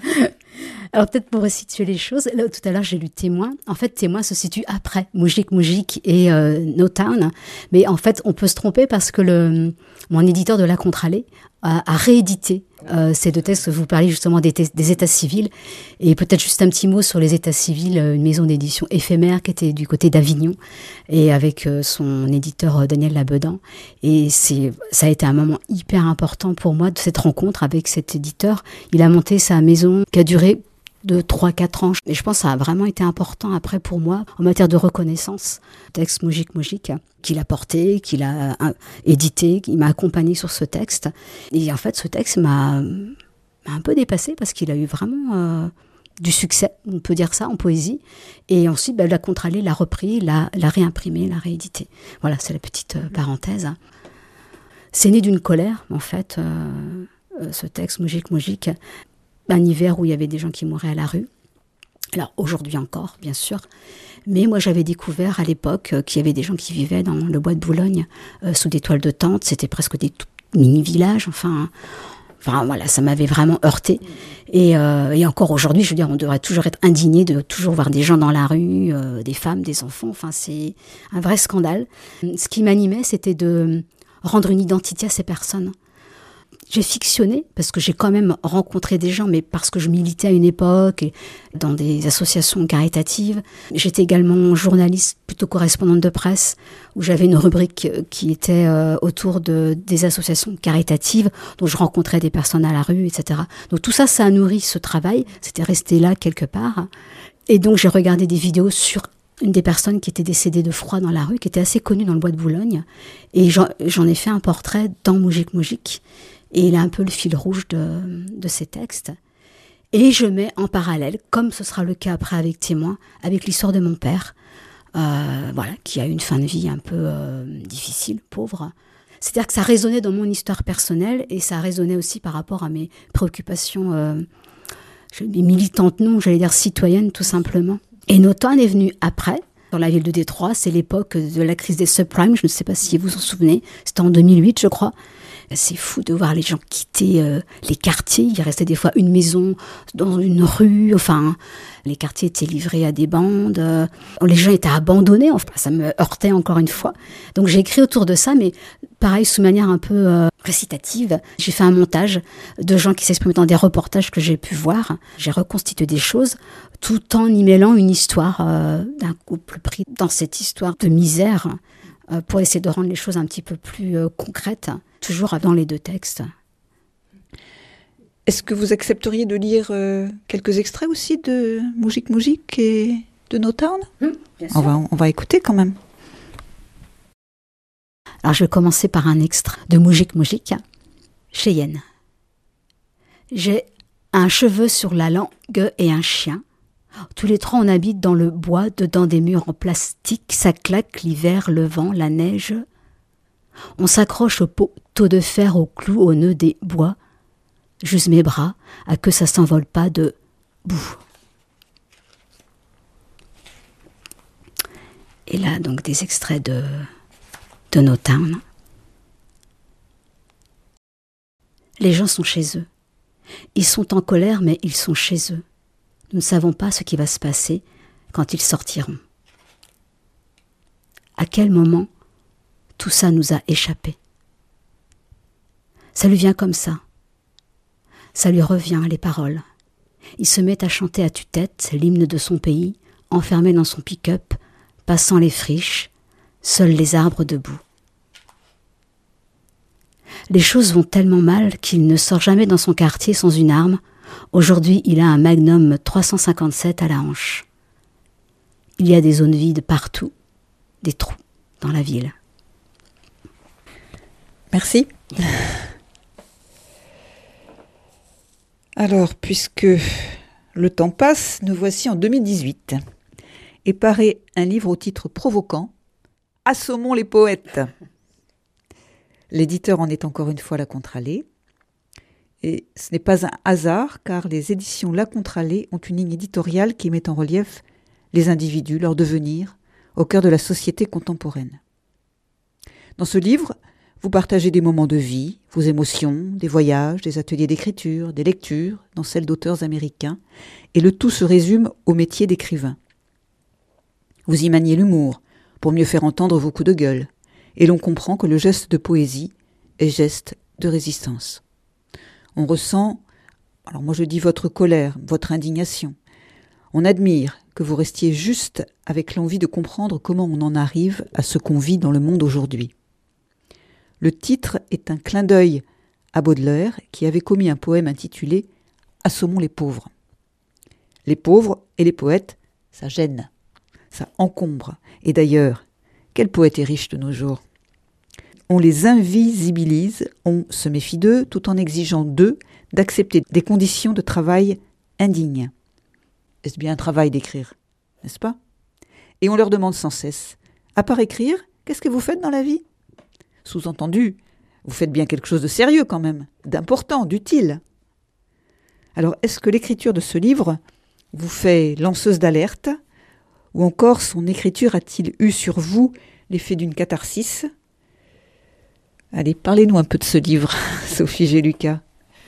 [SPEAKER 2] Alors peut-être pour resituer les choses, là, tout à l'heure j'ai lu Témoin. En fait, Témoin se situe après Moujik Moujik et No Town. Mais en fait, on peut se tromper parce que mon éditeur de La Contralée a réédité ces deux textes. Vous parlez justement des états civils. Et peut-être juste un petit mot sur les états civils, une maison d'édition éphémère qui était du côté d'Avignon et avec son éditeur Daniel Labedan. Et ça a été un moment hyper important pour moi de cette rencontre avec cet éditeur. Il a monté sa maison qui a duré de 3-4 ans. Et je pense que ça a vraiment été important après pour moi en matière de reconnaissance. Texte Moujik Moujik qu'il a porté, qu'il a édité, il m'a accompagné sur ce texte. Et en fait, ce texte m'a un peu dépassée parce qu'il a eu vraiment du succès, on peut dire ça, en poésie. Et ensuite, La Contralée l'a repris, l'a réimprimé, l'a réédité. Voilà, c'est la petite parenthèse. C'est né d'une colère, en fait, ce texte Moujik Moujik. Un hiver où il y avait des gens qui mouraient à la rue. Alors aujourd'hui encore, bien sûr. Mais moi, j'avais découvert à l'époque qu'il y avait des gens qui vivaient dans le bois de Boulogne sous des toiles de tente. C'était presque des mini-villages. Enfin, voilà, ça m'avait vraiment heurté. Et encore aujourd'hui, je veux dire, on devrait toujours être indigné de toujours voir des gens dans la rue, des femmes, des enfants. Enfin, c'est un vrai scandale. Ce qui m'animait, c'était de rendre une identité à ces personnes. J'ai fictionné, parce que j'ai quand même rencontré des gens, mais parce que je militais à une époque, et dans des associations caritatives. J'étais également journaliste, plutôt correspondante de presse, où j'avais une rubrique qui était autour des associations caritatives, dont je rencontrais des personnes à la rue, etc. Donc tout ça, ça a nourri ce travail, c'était resté là quelque part. Et donc j'ai regardé des vidéos sur une des personnes qui était décédée de froid dans la rue, qui était assez connue dans le bois de Boulogne, et j'en ai fait un portrait dans Moujik Moujik. Et il a un peu le fil rouge de ces textes. Et je mets en parallèle, comme ce sera le cas après avec Témoin, avec l'histoire de mon père, voilà, qui a eu une fin de vie un peu difficile, pauvre. C'est-à-dire que ça résonnait dans mon histoire personnelle et ça résonnait aussi par rapport à mes préoccupations militantes, non, j'allais dire citoyennes tout simplement. Et Notan est venu après, dans la ville de Détroit. C'est l'époque de la crise des subprimes, je ne sais pas si vous vous en souvenez, c'était en 2008 je crois. C'est fou de voir les gens quitter les quartiers. Il restait des fois une maison dans une rue. Enfin, les quartiers étaient livrés à des bandes. Les gens étaient abandonnés. Enfin, ça me heurtait encore une fois. Donc j'ai écrit autour de ça, mais pareil, sous manière un peu récitative. J'ai fait un montage de gens qui s'expriment dans des reportages que j'ai pu voir. J'ai reconstitué des choses tout en y mêlant une histoire d'un couple pris dans cette histoire de misère pour essayer de rendre les choses un petit peu plus concrètes. Toujours dans les deux textes.
[SPEAKER 1] Est-ce que vous accepteriez de lire quelques extraits aussi de Moujik Moujik et de No Town ?
[SPEAKER 2] Bien sûr.
[SPEAKER 1] On va écouter quand même.
[SPEAKER 2] Alors je vais commencer par un extrait de Moujik Moujik, Cheyenne. J'ai un cheveu sur la langue et un chien. Tous les trois on habite dans le bois, dedans des murs en plastique, ça claque l'hiver, le vent, la neige. On s'accroche au poteau de fer, au clou, au nœud des bois. J'use mes bras, à que ça s'envole pas de boue. Et là, donc, des extraits de No Town. Les gens sont chez eux. Ils sont en colère, mais ils sont chez eux. Nous ne savons pas ce qui va se passer quand ils sortiront. À quel moment tout ça nous a échappé. Ça lui vient comme ça. Ça lui revient, les paroles. Il se met à chanter à tue-tête l'hymne de son pays, enfermé dans son pick-up, passant les friches, seuls les arbres debout. Les choses vont tellement mal qu'il ne sort jamais dans son quartier sans une arme. Aujourd'hui, il a un Magnum 357 à la hanche. Il y a des zones vides partout, des trous dans la ville.
[SPEAKER 1] Merci. Alors, puisque le temps passe, nous voici en 2018. Et paraît un livre au titre provoquant, « Assommons les poètes ». L'éditeur en est encore une fois La Contralée. Et ce n'est pas un hasard, car les éditions La Contralée ont une ligne éditoriale qui met en relief les individus, leur devenir, au cœur de la société contemporaine. Dans ce livre, Vous partagez des moments de vie, vos émotions, des voyages, des ateliers d'écriture, des lectures, dans celles d'auteurs américains, et le tout se résume au métier d'écrivain. Vous y maniez l'humour, pour mieux faire entendre vos coups de gueule, et l'on comprend que le geste de poésie est geste de résistance. On ressent, alors moi je dis votre colère, votre indignation. On admire que vous restiez juste avec l'envie de comprendre comment on en arrive à ce qu'on vit dans le monde aujourd'hui. Le titre est un clin d'œil à Baudelaire qui avait commis un poème intitulé « Assommons les pauvres ». Les pauvres et les poètes, ça gêne, ça encombre. Et d'ailleurs, quel poète est riche de nos jours ? On les invisibilise, on se méfie d'eux tout en exigeant d'eux d'accepter des conditions de travail indignes. Est-ce bien un travail d'écrire, n'est-ce pas ? Et on leur demande sans cesse, à part écrire, qu'est-ce que vous faites dans la vie ? Sous-entendu, vous faites bien quelque chose de sérieux quand même, d'important, d'utile. Alors, est-ce que l'écriture de ce livre vous fait lanceuse d'alerte ? Ou encore, son écriture a-t-il eu sur vous l'effet d'une catharsis ? Allez, parlez-nous un peu de ce livre, Sophie Gélucas.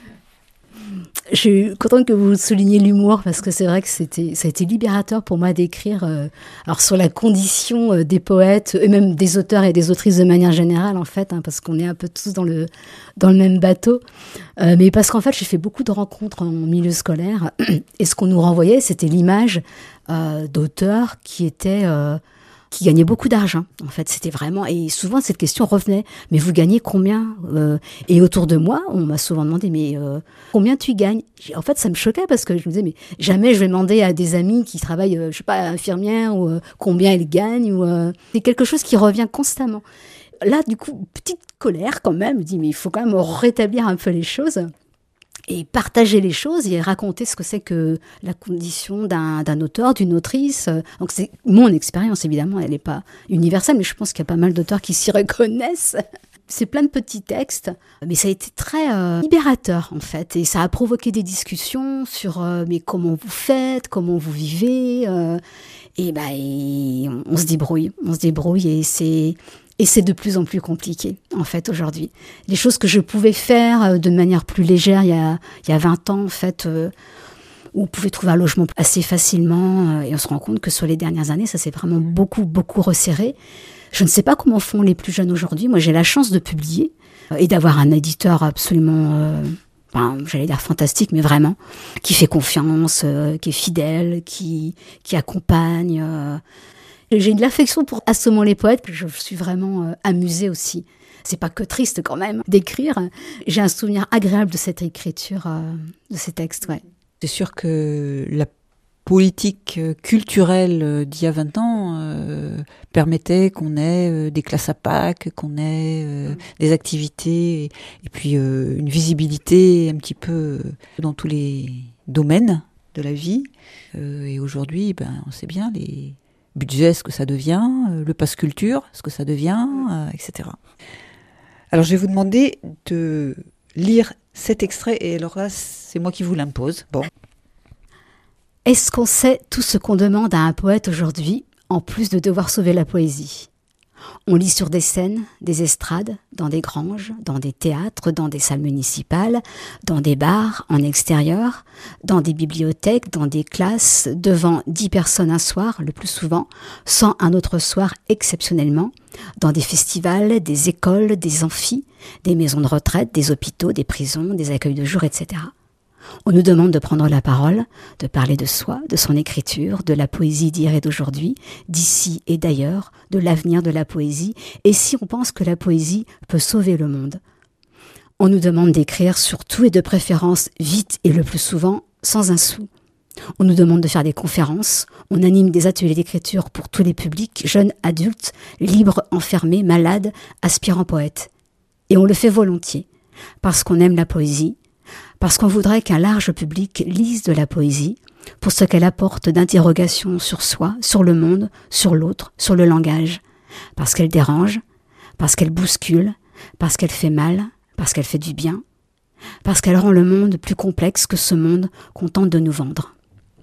[SPEAKER 2] Je suis contente que vous souligniez l'humour parce que c'est vrai que ça a été libérateur pour moi d'écrire alors sur la condition des poètes et même des auteurs et des autrices de manière générale en fait, parce qu'on est un peu tous dans le même bateau. Mais parce qu'en fait, j'ai fait beaucoup de rencontres en milieu scolaire et ce qu'on nous renvoyait, c'était l'image d'auteurs qui gagnaient beaucoup d'argent. En fait, c'était vraiment... Et souvent, cette question revenait. Mais vous gagnez combien ? Et autour de moi, on m'a souvent demandé, mais combien tu gagnes ? En fait, ça me choquait parce que je me disais, mais jamais je vais demander à des amis qui travaillent, je sais pas, infirmières, ou combien elles gagnent. C'est quelque chose qui revient constamment. Là, du coup, petite colère quand même. Je me dis, mais il faut quand même rétablir un peu les choses. Et partager les choses et raconter ce que c'est que la condition d'un auteur, d'une autrice. Donc c'est mon expérience, évidemment, elle n'est pas universelle, mais je pense qu'il y a pas mal d'auteurs qui s'y reconnaissent. C'est plein de petits textes, mais ça a été très libérateur, en fait. Et ça a provoqué des discussions sur mais comment vous faites, comment vous vivez. Et on se débrouille et c'est de plus en plus compliqué, en fait, aujourd'hui. Les choses que je pouvais faire de manière plus légère il y a 20 ans, en fait, où on pouvait trouver un logement assez facilement. Et on se rend compte que sur les dernières années, ça s'est vraiment beaucoup, beaucoup resserré. Je ne sais pas comment font les plus jeunes aujourd'hui. Moi, j'ai la chance de publier et d'avoir un éditeur absolument... j'allais dire fantastique, mais vraiment, qui fait confiance, qui est fidèle, qui accompagne... J'ai de l'affection pour Assommons les poètes, que je suis vraiment amusée aussi. C'est pas que triste quand même d'écrire. J'ai un souvenir agréable de cette écriture, de ces textes, ouais.
[SPEAKER 1] C'est sûr que la politique culturelle d'il y a 20 ans permettait qu'on ait des classes à Pâques, qu'on ait des activités et puis une visibilité un petit peu dans tous les domaines de la vie. Et aujourd'hui, on sait bien les budget, ce que ça devient, le pass culture, ce que ça devient, etc. Alors je vais vous demander de lire cet extrait, et alors là, c'est moi qui vous l'impose. Bon.
[SPEAKER 2] Est-ce qu'on sait tout ce qu'on demande à un poète aujourd'hui, en plus de devoir sauver la poésie ? On lit sur des scènes, des estrades, dans des granges, dans des théâtres, dans des salles municipales, dans des bars, en extérieur, dans des bibliothèques, dans des classes, devant 10 personnes un soir, le plus souvent, sans un autre soir exceptionnellement, dans des festivals, des écoles, des amphis, des maisons de retraite, des hôpitaux, des prisons, des accueils de jour, etc. On nous demande de prendre la parole, de parler de soi, de son écriture, de la poésie d'hier et d'aujourd'hui, d'ici et d'ailleurs, de l'avenir de la poésie, et si on pense que la poésie peut sauver le monde. On nous demande d'écrire surtout et de préférence vite et le plus souvent sans un sou. On nous demande de faire des conférences, on anime des ateliers d'écriture pour tous les publics, jeunes, adultes, libres, enfermés, malades, aspirants poètes. Et on le fait volontiers, parce qu'on aime la poésie, parce qu'on voudrait qu'un large public lise de la poésie pour ce qu'elle apporte d'interrogation sur soi, sur le monde, sur l'autre, sur le langage, parce qu'elle dérange, parce qu'elle bouscule, parce qu'elle fait mal, parce qu'elle fait du bien, parce qu'elle rend le monde plus complexe que ce monde qu'on tente de nous vendre.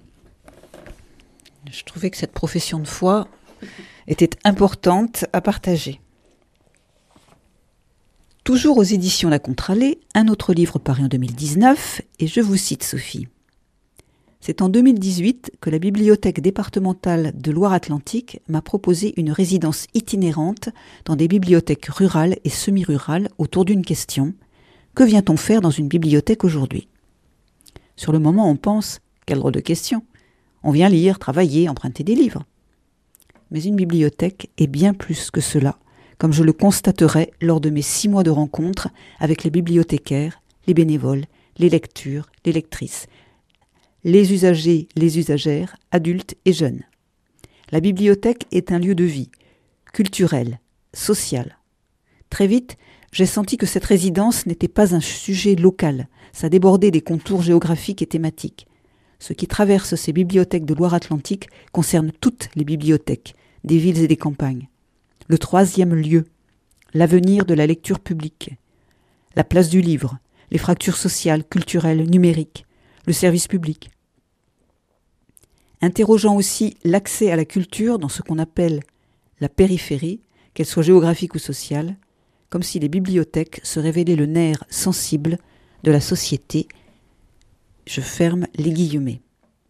[SPEAKER 1] Je trouvais que cette profession de foi était importante à partager. Toujours aux éditions La Contralée, un autre livre paru en 2019, et je vous cite Sophie. C'est en 2018 que la bibliothèque départementale de Loire-Atlantique m'a proposé une résidence itinérante dans des bibliothèques rurales et semi-rurales autour d'une question. Que vient-on faire dans une bibliothèque aujourd'hui ? Sur le moment, on pense, quelle drôle de question. On vient lire, travailler, emprunter des livres. Mais une bibliothèque est bien plus que cela, comme je le constaterai lors de mes 6 mois de rencontres avec les bibliothécaires, les bénévoles, les lectures, les lectrices, les usagers, les usagères, adultes et jeunes. La bibliothèque est un lieu de vie, culturel, social. Très vite, j'ai senti que cette résidence n'était pas un sujet local, ça débordait des contours géographiques et thématiques. Ce qui traverse ces bibliothèques de Loire-Atlantique concerne toutes les bibliothèques, des villes et des campagnes. Le 3e lieu, l'avenir de la lecture publique, la place du livre, les fractures sociales, culturelles, numériques, le service public. Interrogeant aussi l'accès à la culture dans ce qu'on appelle la périphérie, qu'elle soit géographique ou sociale, comme si les bibliothèques se révélaient le nerf sensible de la société. Je ferme les guillemets.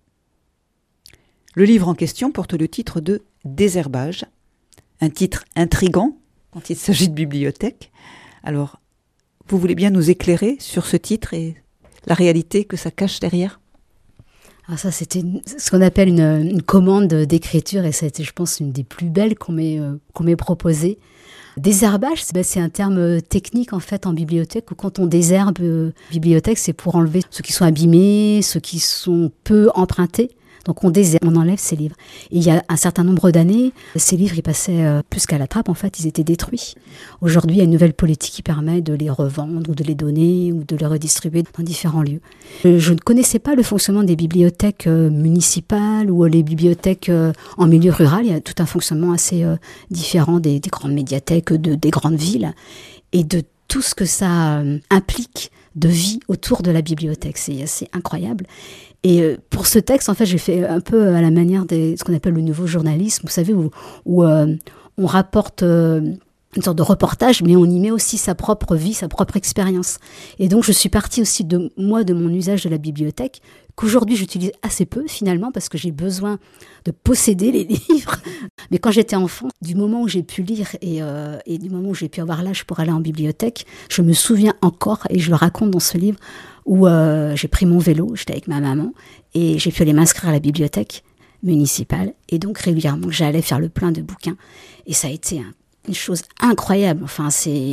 [SPEAKER 1] Le livre en question porte le titre de « Désherbage », un titre intrigant quand il s'agit de bibliothèque. Alors, vous voulez bien nous éclairer sur ce titre et la réalité que ça cache derrière ?
[SPEAKER 2] Alors ça, c'était ce qu'on appelle une commande d'écriture, et ça a été, je pense, une des plus belles qu'on m'ait proposées. Désherbage, c'est un terme technique en fait en bibliothèque, où quand on désherbe bibliothèque, c'est pour enlever ceux qui sont abîmés, ceux qui sont peu empruntés. Donc on désherbe, on enlève ces livres. Et il y a un certain nombre d'années, ces livres, ils passaient plus qu'à la trappe, en fait, ils étaient détruits. Aujourd'hui, il y a une nouvelle politique qui permet de les revendre ou de les donner ou de les redistribuer dans différents lieux. Je ne connaissais pas le fonctionnement des bibliothèques municipales ou les bibliothèques en milieu rural. Il y a tout un fonctionnement assez différent des grandes médiathèques, des grandes villes, et de tout ce que ça implique de vie autour de la bibliothèque. C'est assez incroyable. Et pour ce texte, en fait, j'ai fait un peu à la manière de ce qu'on appelle le nouveau journalisme, vous savez, où on rapporte une sorte de reportage, mais on y met aussi sa propre vie, sa propre expérience. Et donc, je suis partie aussi de mon usage de la bibliothèque, qu'aujourd'hui, j'utilise assez peu, finalement, parce que j'ai besoin de posséder les livres. Mais quand j'étais enfant, du moment où j'ai pu lire et du moment où j'ai pu avoir l'âge pour aller en bibliothèque, je me souviens encore, et je le raconte dans ce livre, où j'ai pris mon vélo, j'étais avec ma maman, et j'ai pu aller m'inscrire à la bibliothèque municipale. Et donc, régulièrement, j'allais faire le plein de bouquins. Et ça a été une chose incroyable. Enfin,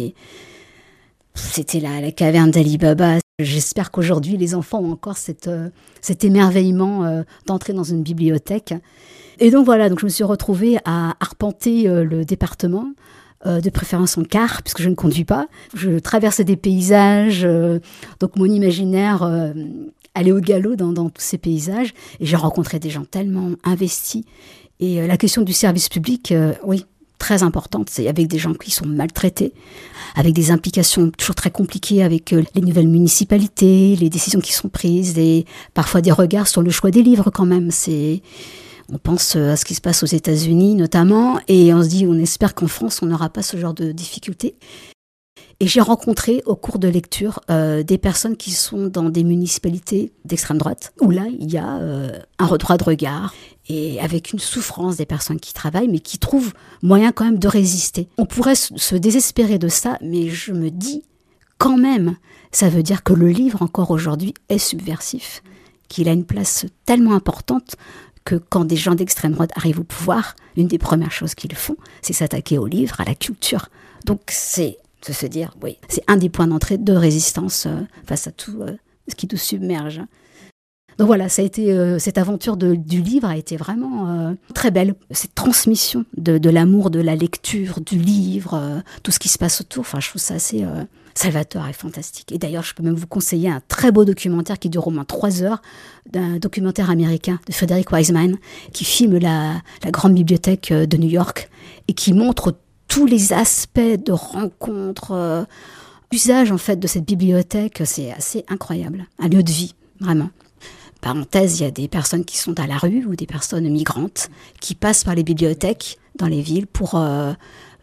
[SPEAKER 2] c'était la caverne d'Ali Baba. J'espère qu'aujourd'hui, les enfants ont encore cet émerveillement d'entrer dans une bibliothèque. Et donc voilà, donc je me suis retrouvée à arpenter le département, de préférence en car, puisque je ne conduis pas. Je traversais des paysages, donc mon imaginaire allait au galop dans tous ces paysages. Et j'ai rencontré des gens tellement investis. Et la question du service public, oui, très importante, c'est avec des gens qui sont maltraités, avec des implications toujours très compliquées avec les nouvelles municipalités, les décisions qui sont prises, et parfois des regards sur le choix des livres quand même. On pense à ce qui se passe aux États-Unis notamment, et on se dit, on espère qu'en France, on n'aura pas ce genre de difficultés. Et j'ai rencontré au cours de lecture des personnes qui sont dans des municipalités d'extrême droite, où là, il y a un droit de regard, et avec une souffrance des personnes qui travaillent, mais qui trouvent moyen quand même de résister. On pourrait se désespérer de ça, mais je me dis, quand même, ça veut dire que le livre, encore aujourd'hui, est subversif, qu'il a une place tellement importante que quand des gens d'extrême droite arrivent au pouvoir, une des premières choses qu'ils font, c'est s'attaquer au livre, à la culture. Donc c'est de se dire, oui, c'est un des points d'entrée de résistance face à tout ce qui nous submerge. Donc voilà, ça a été, cette aventure du livre a été vraiment très belle. Cette transmission de l'amour de la lecture, du livre, tout ce qui se passe autour, enfin, je trouve ça assez salvateur et fantastique. Et d'ailleurs, je peux même vous conseiller un très beau documentaire qui dure au moins 3 heures, d'un documentaire américain de Frederick Wiseman, qui filme la grande bibliothèque de New York et qui montre tous les aspects de rencontres, d'usage en fait de cette bibliothèque. C'est assez incroyable, un lieu de vie, vraiment. Parenthèse, il y a des personnes qui sont à la rue ou des personnes migrantes qui passent par les bibliothèques dans les villes pour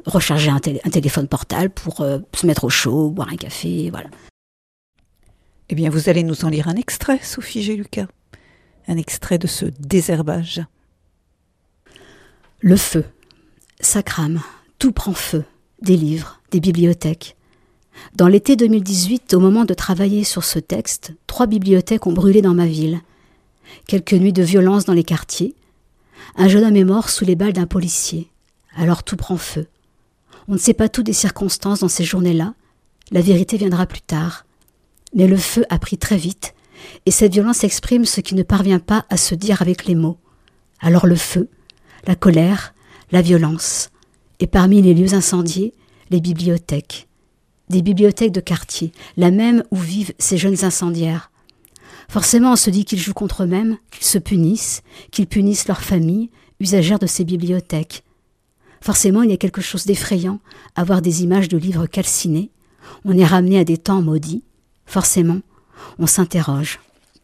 [SPEAKER 2] recharger un téléphone portable pour se mettre au chaud, boire un café, voilà.
[SPEAKER 1] Eh bien, vous allez nous en lire un extrait, Sophie Gélucas. Un extrait de ce désherbage.
[SPEAKER 2] Le feu. Ça crame. Tout prend feu. Des livres, des bibliothèques. Dans l'été 2018, au moment de travailler sur ce texte, 3 bibliothèques ont brûlé dans ma ville. Quelques nuits de violence dans les quartiers. Un jeune homme est mort sous les balles d'un policier. Alors tout prend feu. On ne sait pas tout des circonstances dans ces journées-là. La vérité viendra plus tard. Mais le feu a pris très vite, et cette violence exprime ce qui ne parvient pas à se dire avec les mots. Alors le feu, la colère, la violence, et parmi les lieux incendiés, les bibliothèques. Des bibliothèques de quartier, la même où vivent ces jeunes incendiaires. Forcément, on se dit qu'ils jouent contre eux-mêmes, qu'ils se punissent, qu'ils punissent leurs familles, usagères de ces bibliothèques. Forcément, il y a quelque chose d'effrayant à voir des images de livres calcinés. On est ramené à des temps maudits. Forcément, on s'interroge.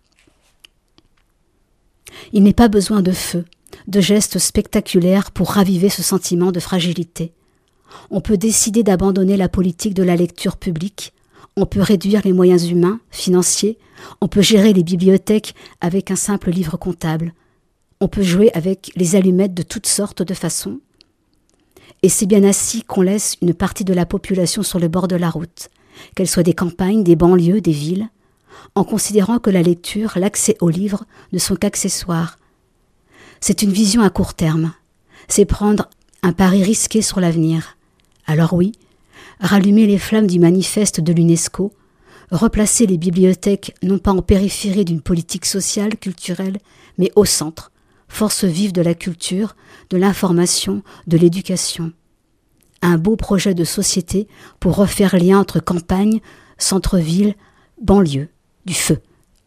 [SPEAKER 2] Il n'est pas besoin de feu, de gestes spectaculaires pour raviver ce sentiment de fragilité. On peut décider d'abandonner la politique de la lecture publique, on peut réduire les moyens humains, financiers, on peut gérer les bibliothèques avec un simple livre comptable, on peut jouer avec les allumettes de toutes sortes de façons. Et c'est bien ainsi qu'on laisse une partie de la population sur le bord de la route, qu'elle soit des campagnes, des banlieues, des villes, en considérant que la lecture, l'accès aux livres ne sont qu'accessoires. C'est une vision à court terme, c'est prendre un pari risqué sur l'avenir. Alors oui, rallumer les flammes du manifeste de l'UNESCO, replacer les bibliothèques non pas en périphérie d'une politique sociale, culturelle, mais au centre, force vive de la culture, de l'information, de l'éducation. Un beau projet de société pour refaire lien entre campagne, centre-ville, banlieue, du feu.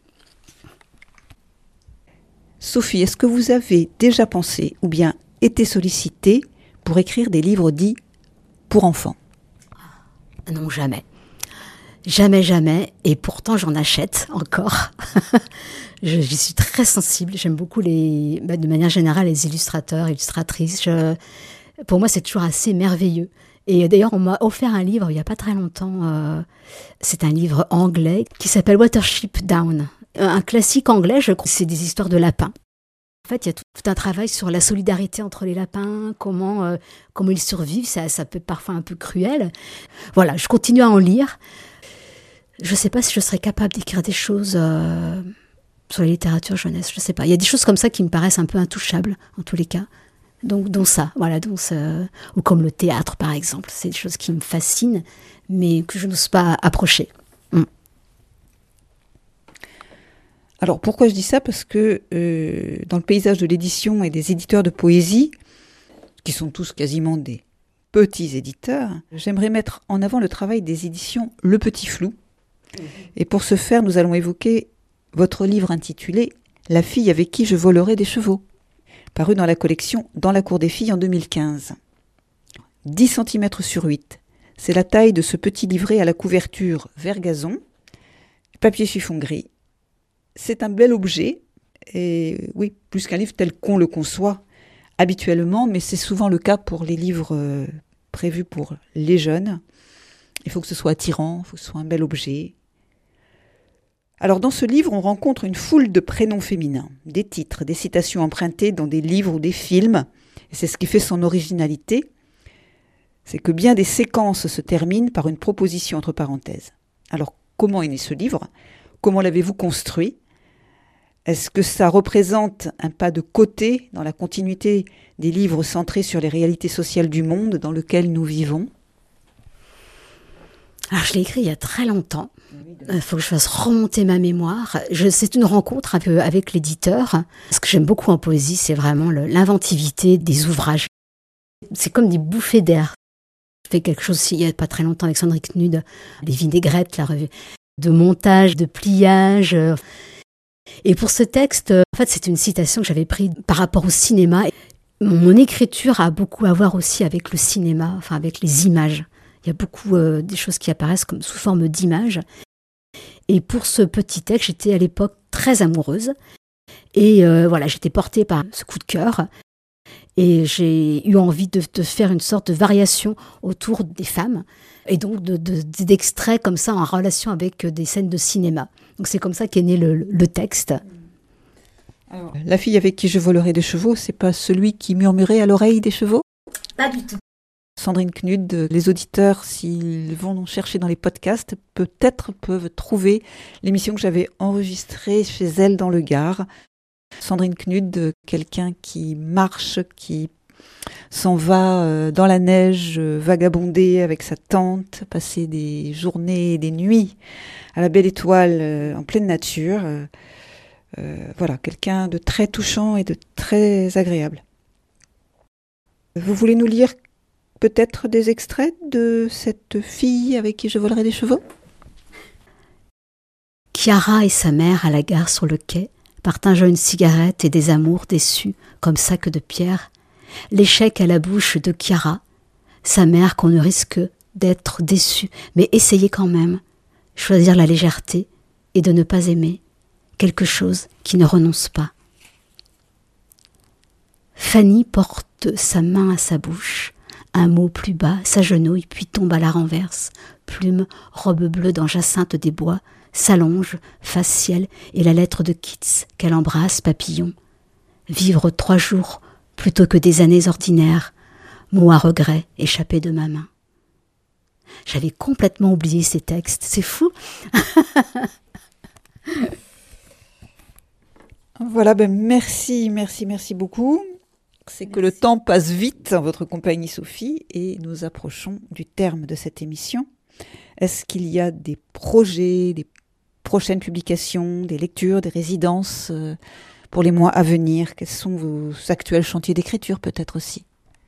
[SPEAKER 1] Sophie, est-ce que vous avez déjà pensé ou bien été sollicitée pour écrire des livres dits pour enfants ?
[SPEAKER 2] Non, jamais. Jamais, jamais. Et pourtant, j'en achète encore. J'y suis très sensible. J'aime beaucoup, de manière générale, les illustrateurs, illustratrices. Pour moi, c'est toujours assez merveilleux. Et d'ailleurs, on m'a offert un livre il n'y a pas très longtemps. C'est un livre anglais qui s'appelle Watership Down. Un classique anglais, je crois. C'est des histoires de lapins. En fait, il y a tout un travail sur la solidarité entre les lapins, comment ils survivent. Ça peut être parfois un peu cruel. Voilà, je continue à en lire. Je ne sais pas si je serais capable d'écrire des choses sur la littérature jeunesse. Je ne sais pas. Il y a des choses comme ça qui me paraissent un peu intouchables, en tous les cas. Donc, dont ça, voilà, ou comme le théâtre, par exemple. C'est des choses qui me fascinent, mais que je n'ose pas approcher.
[SPEAKER 1] Alors, pourquoi je dis ça ? Parce que dans le paysage de l'édition et des éditeurs de poésie, qui sont tous quasiment des petits éditeurs, j'aimerais mettre en avant le travail des éditions Le Petit Flou. Et pour ce faire, nous allons évoquer votre livre intitulé « La fille avec qui je volerai des chevaux », paru dans la collection Dans la cour des filles en 2015. 10 cm sur 8, c'est la taille de ce petit livret à la couverture vert gazon, papier chiffon gris. C'est un bel objet, et oui, plus qu'un livre tel qu'on le conçoit habituellement, mais c'est souvent le cas pour les livres prévus pour les jeunes. Il faut que ce soit attirant, il faut que ce soit un bel objet. Alors dans ce livre, on rencontre une foule de prénoms féminins, des titres, des citations empruntées dans des livres ou des films. Et c'est ce qui fait son originalité, c'est que bien des séquences se terminent par une proposition entre parenthèses. Alors comment est né ce livre ? Comment l'avez-vous construit ? Est-ce que ça représente un pas de côté dans la continuité des livres centrés sur les réalités sociales du monde dans lequel nous vivons ?
[SPEAKER 2] Alors, je l'ai écrit il y a très longtemps. Il faut que je fasse remonter ma mémoire. C'est une rencontre un peu avec l'éditeur. Ce que j'aime beaucoup en poésie, c'est vraiment l'inventivité des ouvrages. C'est comme des bouffées d'air. Je fais quelque chose il n'y a pas très longtemps avec Sandrine Knud, les vinaigrettes, la revue de montage, de pliage. Et pour ce texte, en fait, c'est une citation que j'avais prise par rapport au cinéma. Mon écriture a beaucoup à voir aussi avec le cinéma, enfin avec les images. Il y a beaucoup des choses qui apparaissent comme sous forme d'images. Et pour ce petit texte, j'étais à l'époque très amoureuse. Et voilà, j'étais portée par ce coup de cœur. Et j'ai eu envie de faire une sorte de variation autour des femmes, et donc d'extraits comme ça en relation avec des scènes de cinéma. Donc c'est comme ça qu'est né le texte.
[SPEAKER 1] Alors, la fille avec qui je volerai des chevaux, c'est pas celui qui murmurait à l'oreille des chevaux ?
[SPEAKER 2] Pas du tout.
[SPEAKER 1] Sandrine Knud, les auditeurs, s'ils vont chercher dans les podcasts, peut-être peuvent trouver l'émission que j'avais enregistrée chez elle dans le Gard. Sandrine Knud, quelqu'un qui marche, qui s'en va dans la neige, vagabonder avec sa tante, passer des journées et des nuits à la belle étoile en pleine nature. Voilà, quelqu'un de très touchant et de très agréable. Vous voulez nous lire peut-être des extraits de cette fille avec qui je volerai des chevaux ?
[SPEAKER 2] Chiara et sa mère à la gare sur le quai partageant une cigarette et des amours déçus comme sacs de pierre, l'échec à la bouche de Chiara, sa mère qu'on ne risque d'être déçue, mais essayer quand même, choisir la légèreté et de ne pas aimer, quelque chose qui ne renonce pas. Fanny porte sa main à sa bouche, un mot plus bas, s'agenouille, puis tombe à la renverse, plume, robe bleue dans Jacinthe des Bois, s'allonge, face ciel, et la lettre de Keats qu'elle embrasse, papillon. Vivre 3 jours plutôt que des années ordinaires, mot à regret échappé de ma main. J'avais complètement oublié ces textes, c'est fou.
[SPEAKER 1] Voilà, merci beaucoup. C'est que le temps passe vite en votre compagnie, Sophie, et nous approchons du terme de cette émission. Est-ce qu'il y a des projets, des prochaines publications, des lectures, des résidences pour les mois à venir ? Quels sont vos actuels chantiers d'écriture peut-être aussi ?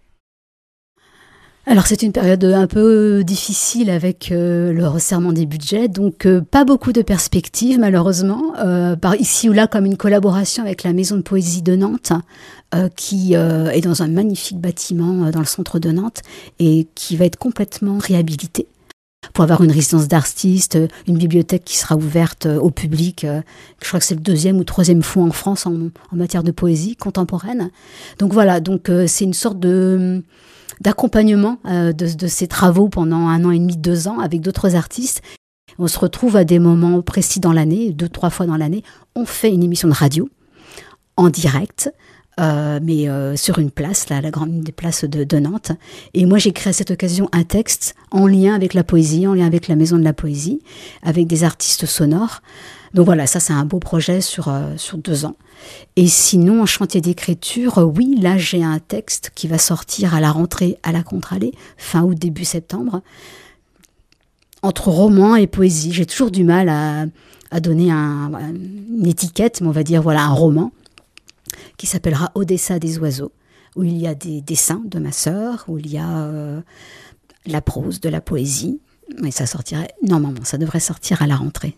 [SPEAKER 2] Alors c'est une période un peu difficile avec le resserrement des budgets, donc pas beaucoup de perspectives malheureusement, par ici ou là comme une collaboration avec la Maison de Poésie de Nantes, qui est dans un magnifique bâtiment dans le centre de Nantes et qui va être complètement réhabilité pour avoir une résidence d'artistes, une bibliothèque qui sera ouverte au public. Je crois que c'est le 2e ou 3e fonds en France en matière de poésie contemporaine. Donc voilà, c'est une sorte d'accompagnement de ces travaux pendant 1 an et demi, 2 ans avec d'autres artistes. On se retrouve à des moments précis dans l'année, 2-3 fois dans l'année. On fait une émission de radio en direct, mais sur une place, la grande des places de Nantes. Et moi, j'ai créé à cette occasion un texte en lien avec la poésie, en lien avec la Maison de la Poésie, avec des artistes sonores. Donc voilà, ça c'est un beau projet sur 2 ans. Et sinon, en chantier d'écriture, oui, là j'ai un texte qui va sortir à la rentrée à la Contralée, fin août, début septembre. Entre roman et poésie, j'ai toujours du mal à donner une étiquette, mais on va dire voilà un roman qui s'appellera Odessa des oiseaux, où il y a des dessins de ma sœur, où il y a la prose, de la poésie. Et ça sortirait, normalement, ça devrait sortir à la rentrée.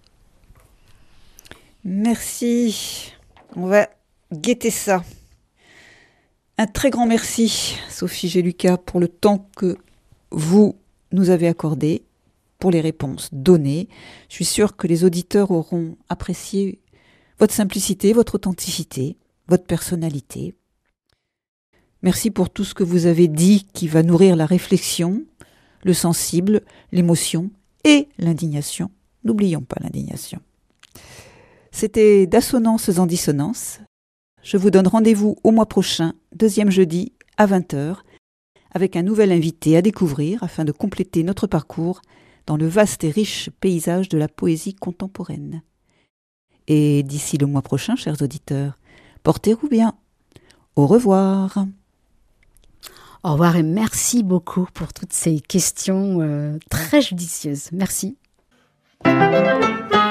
[SPEAKER 1] Merci. On va guetter ça. Un très grand merci, Sophie Gélucas, pour le temps que vous nous avez accordé, pour les réponses données. Je suis sûre que les auditeurs auront apprécié votre simplicité, votre authenticité, votre personnalité. Merci pour tout ce que vous avez dit qui va nourrir la réflexion, le sensible, l'émotion et l'indignation. N'oublions pas l'indignation. C'était d'Assonances en dissonance. Je vous donne rendez-vous au mois prochain, 2e jeudi à 20h, avec un nouvel invité à découvrir afin de compléter notre parcours dans le vaste et riche paysage de la poésie contemporaine. Et d'ici le mois prochain, chers auditeurs, portez-vous bien. Au revoir.
[SPEAKER 2] Au revoir et merci beaucoup pour toutes ces questions très judicieuses. Merci.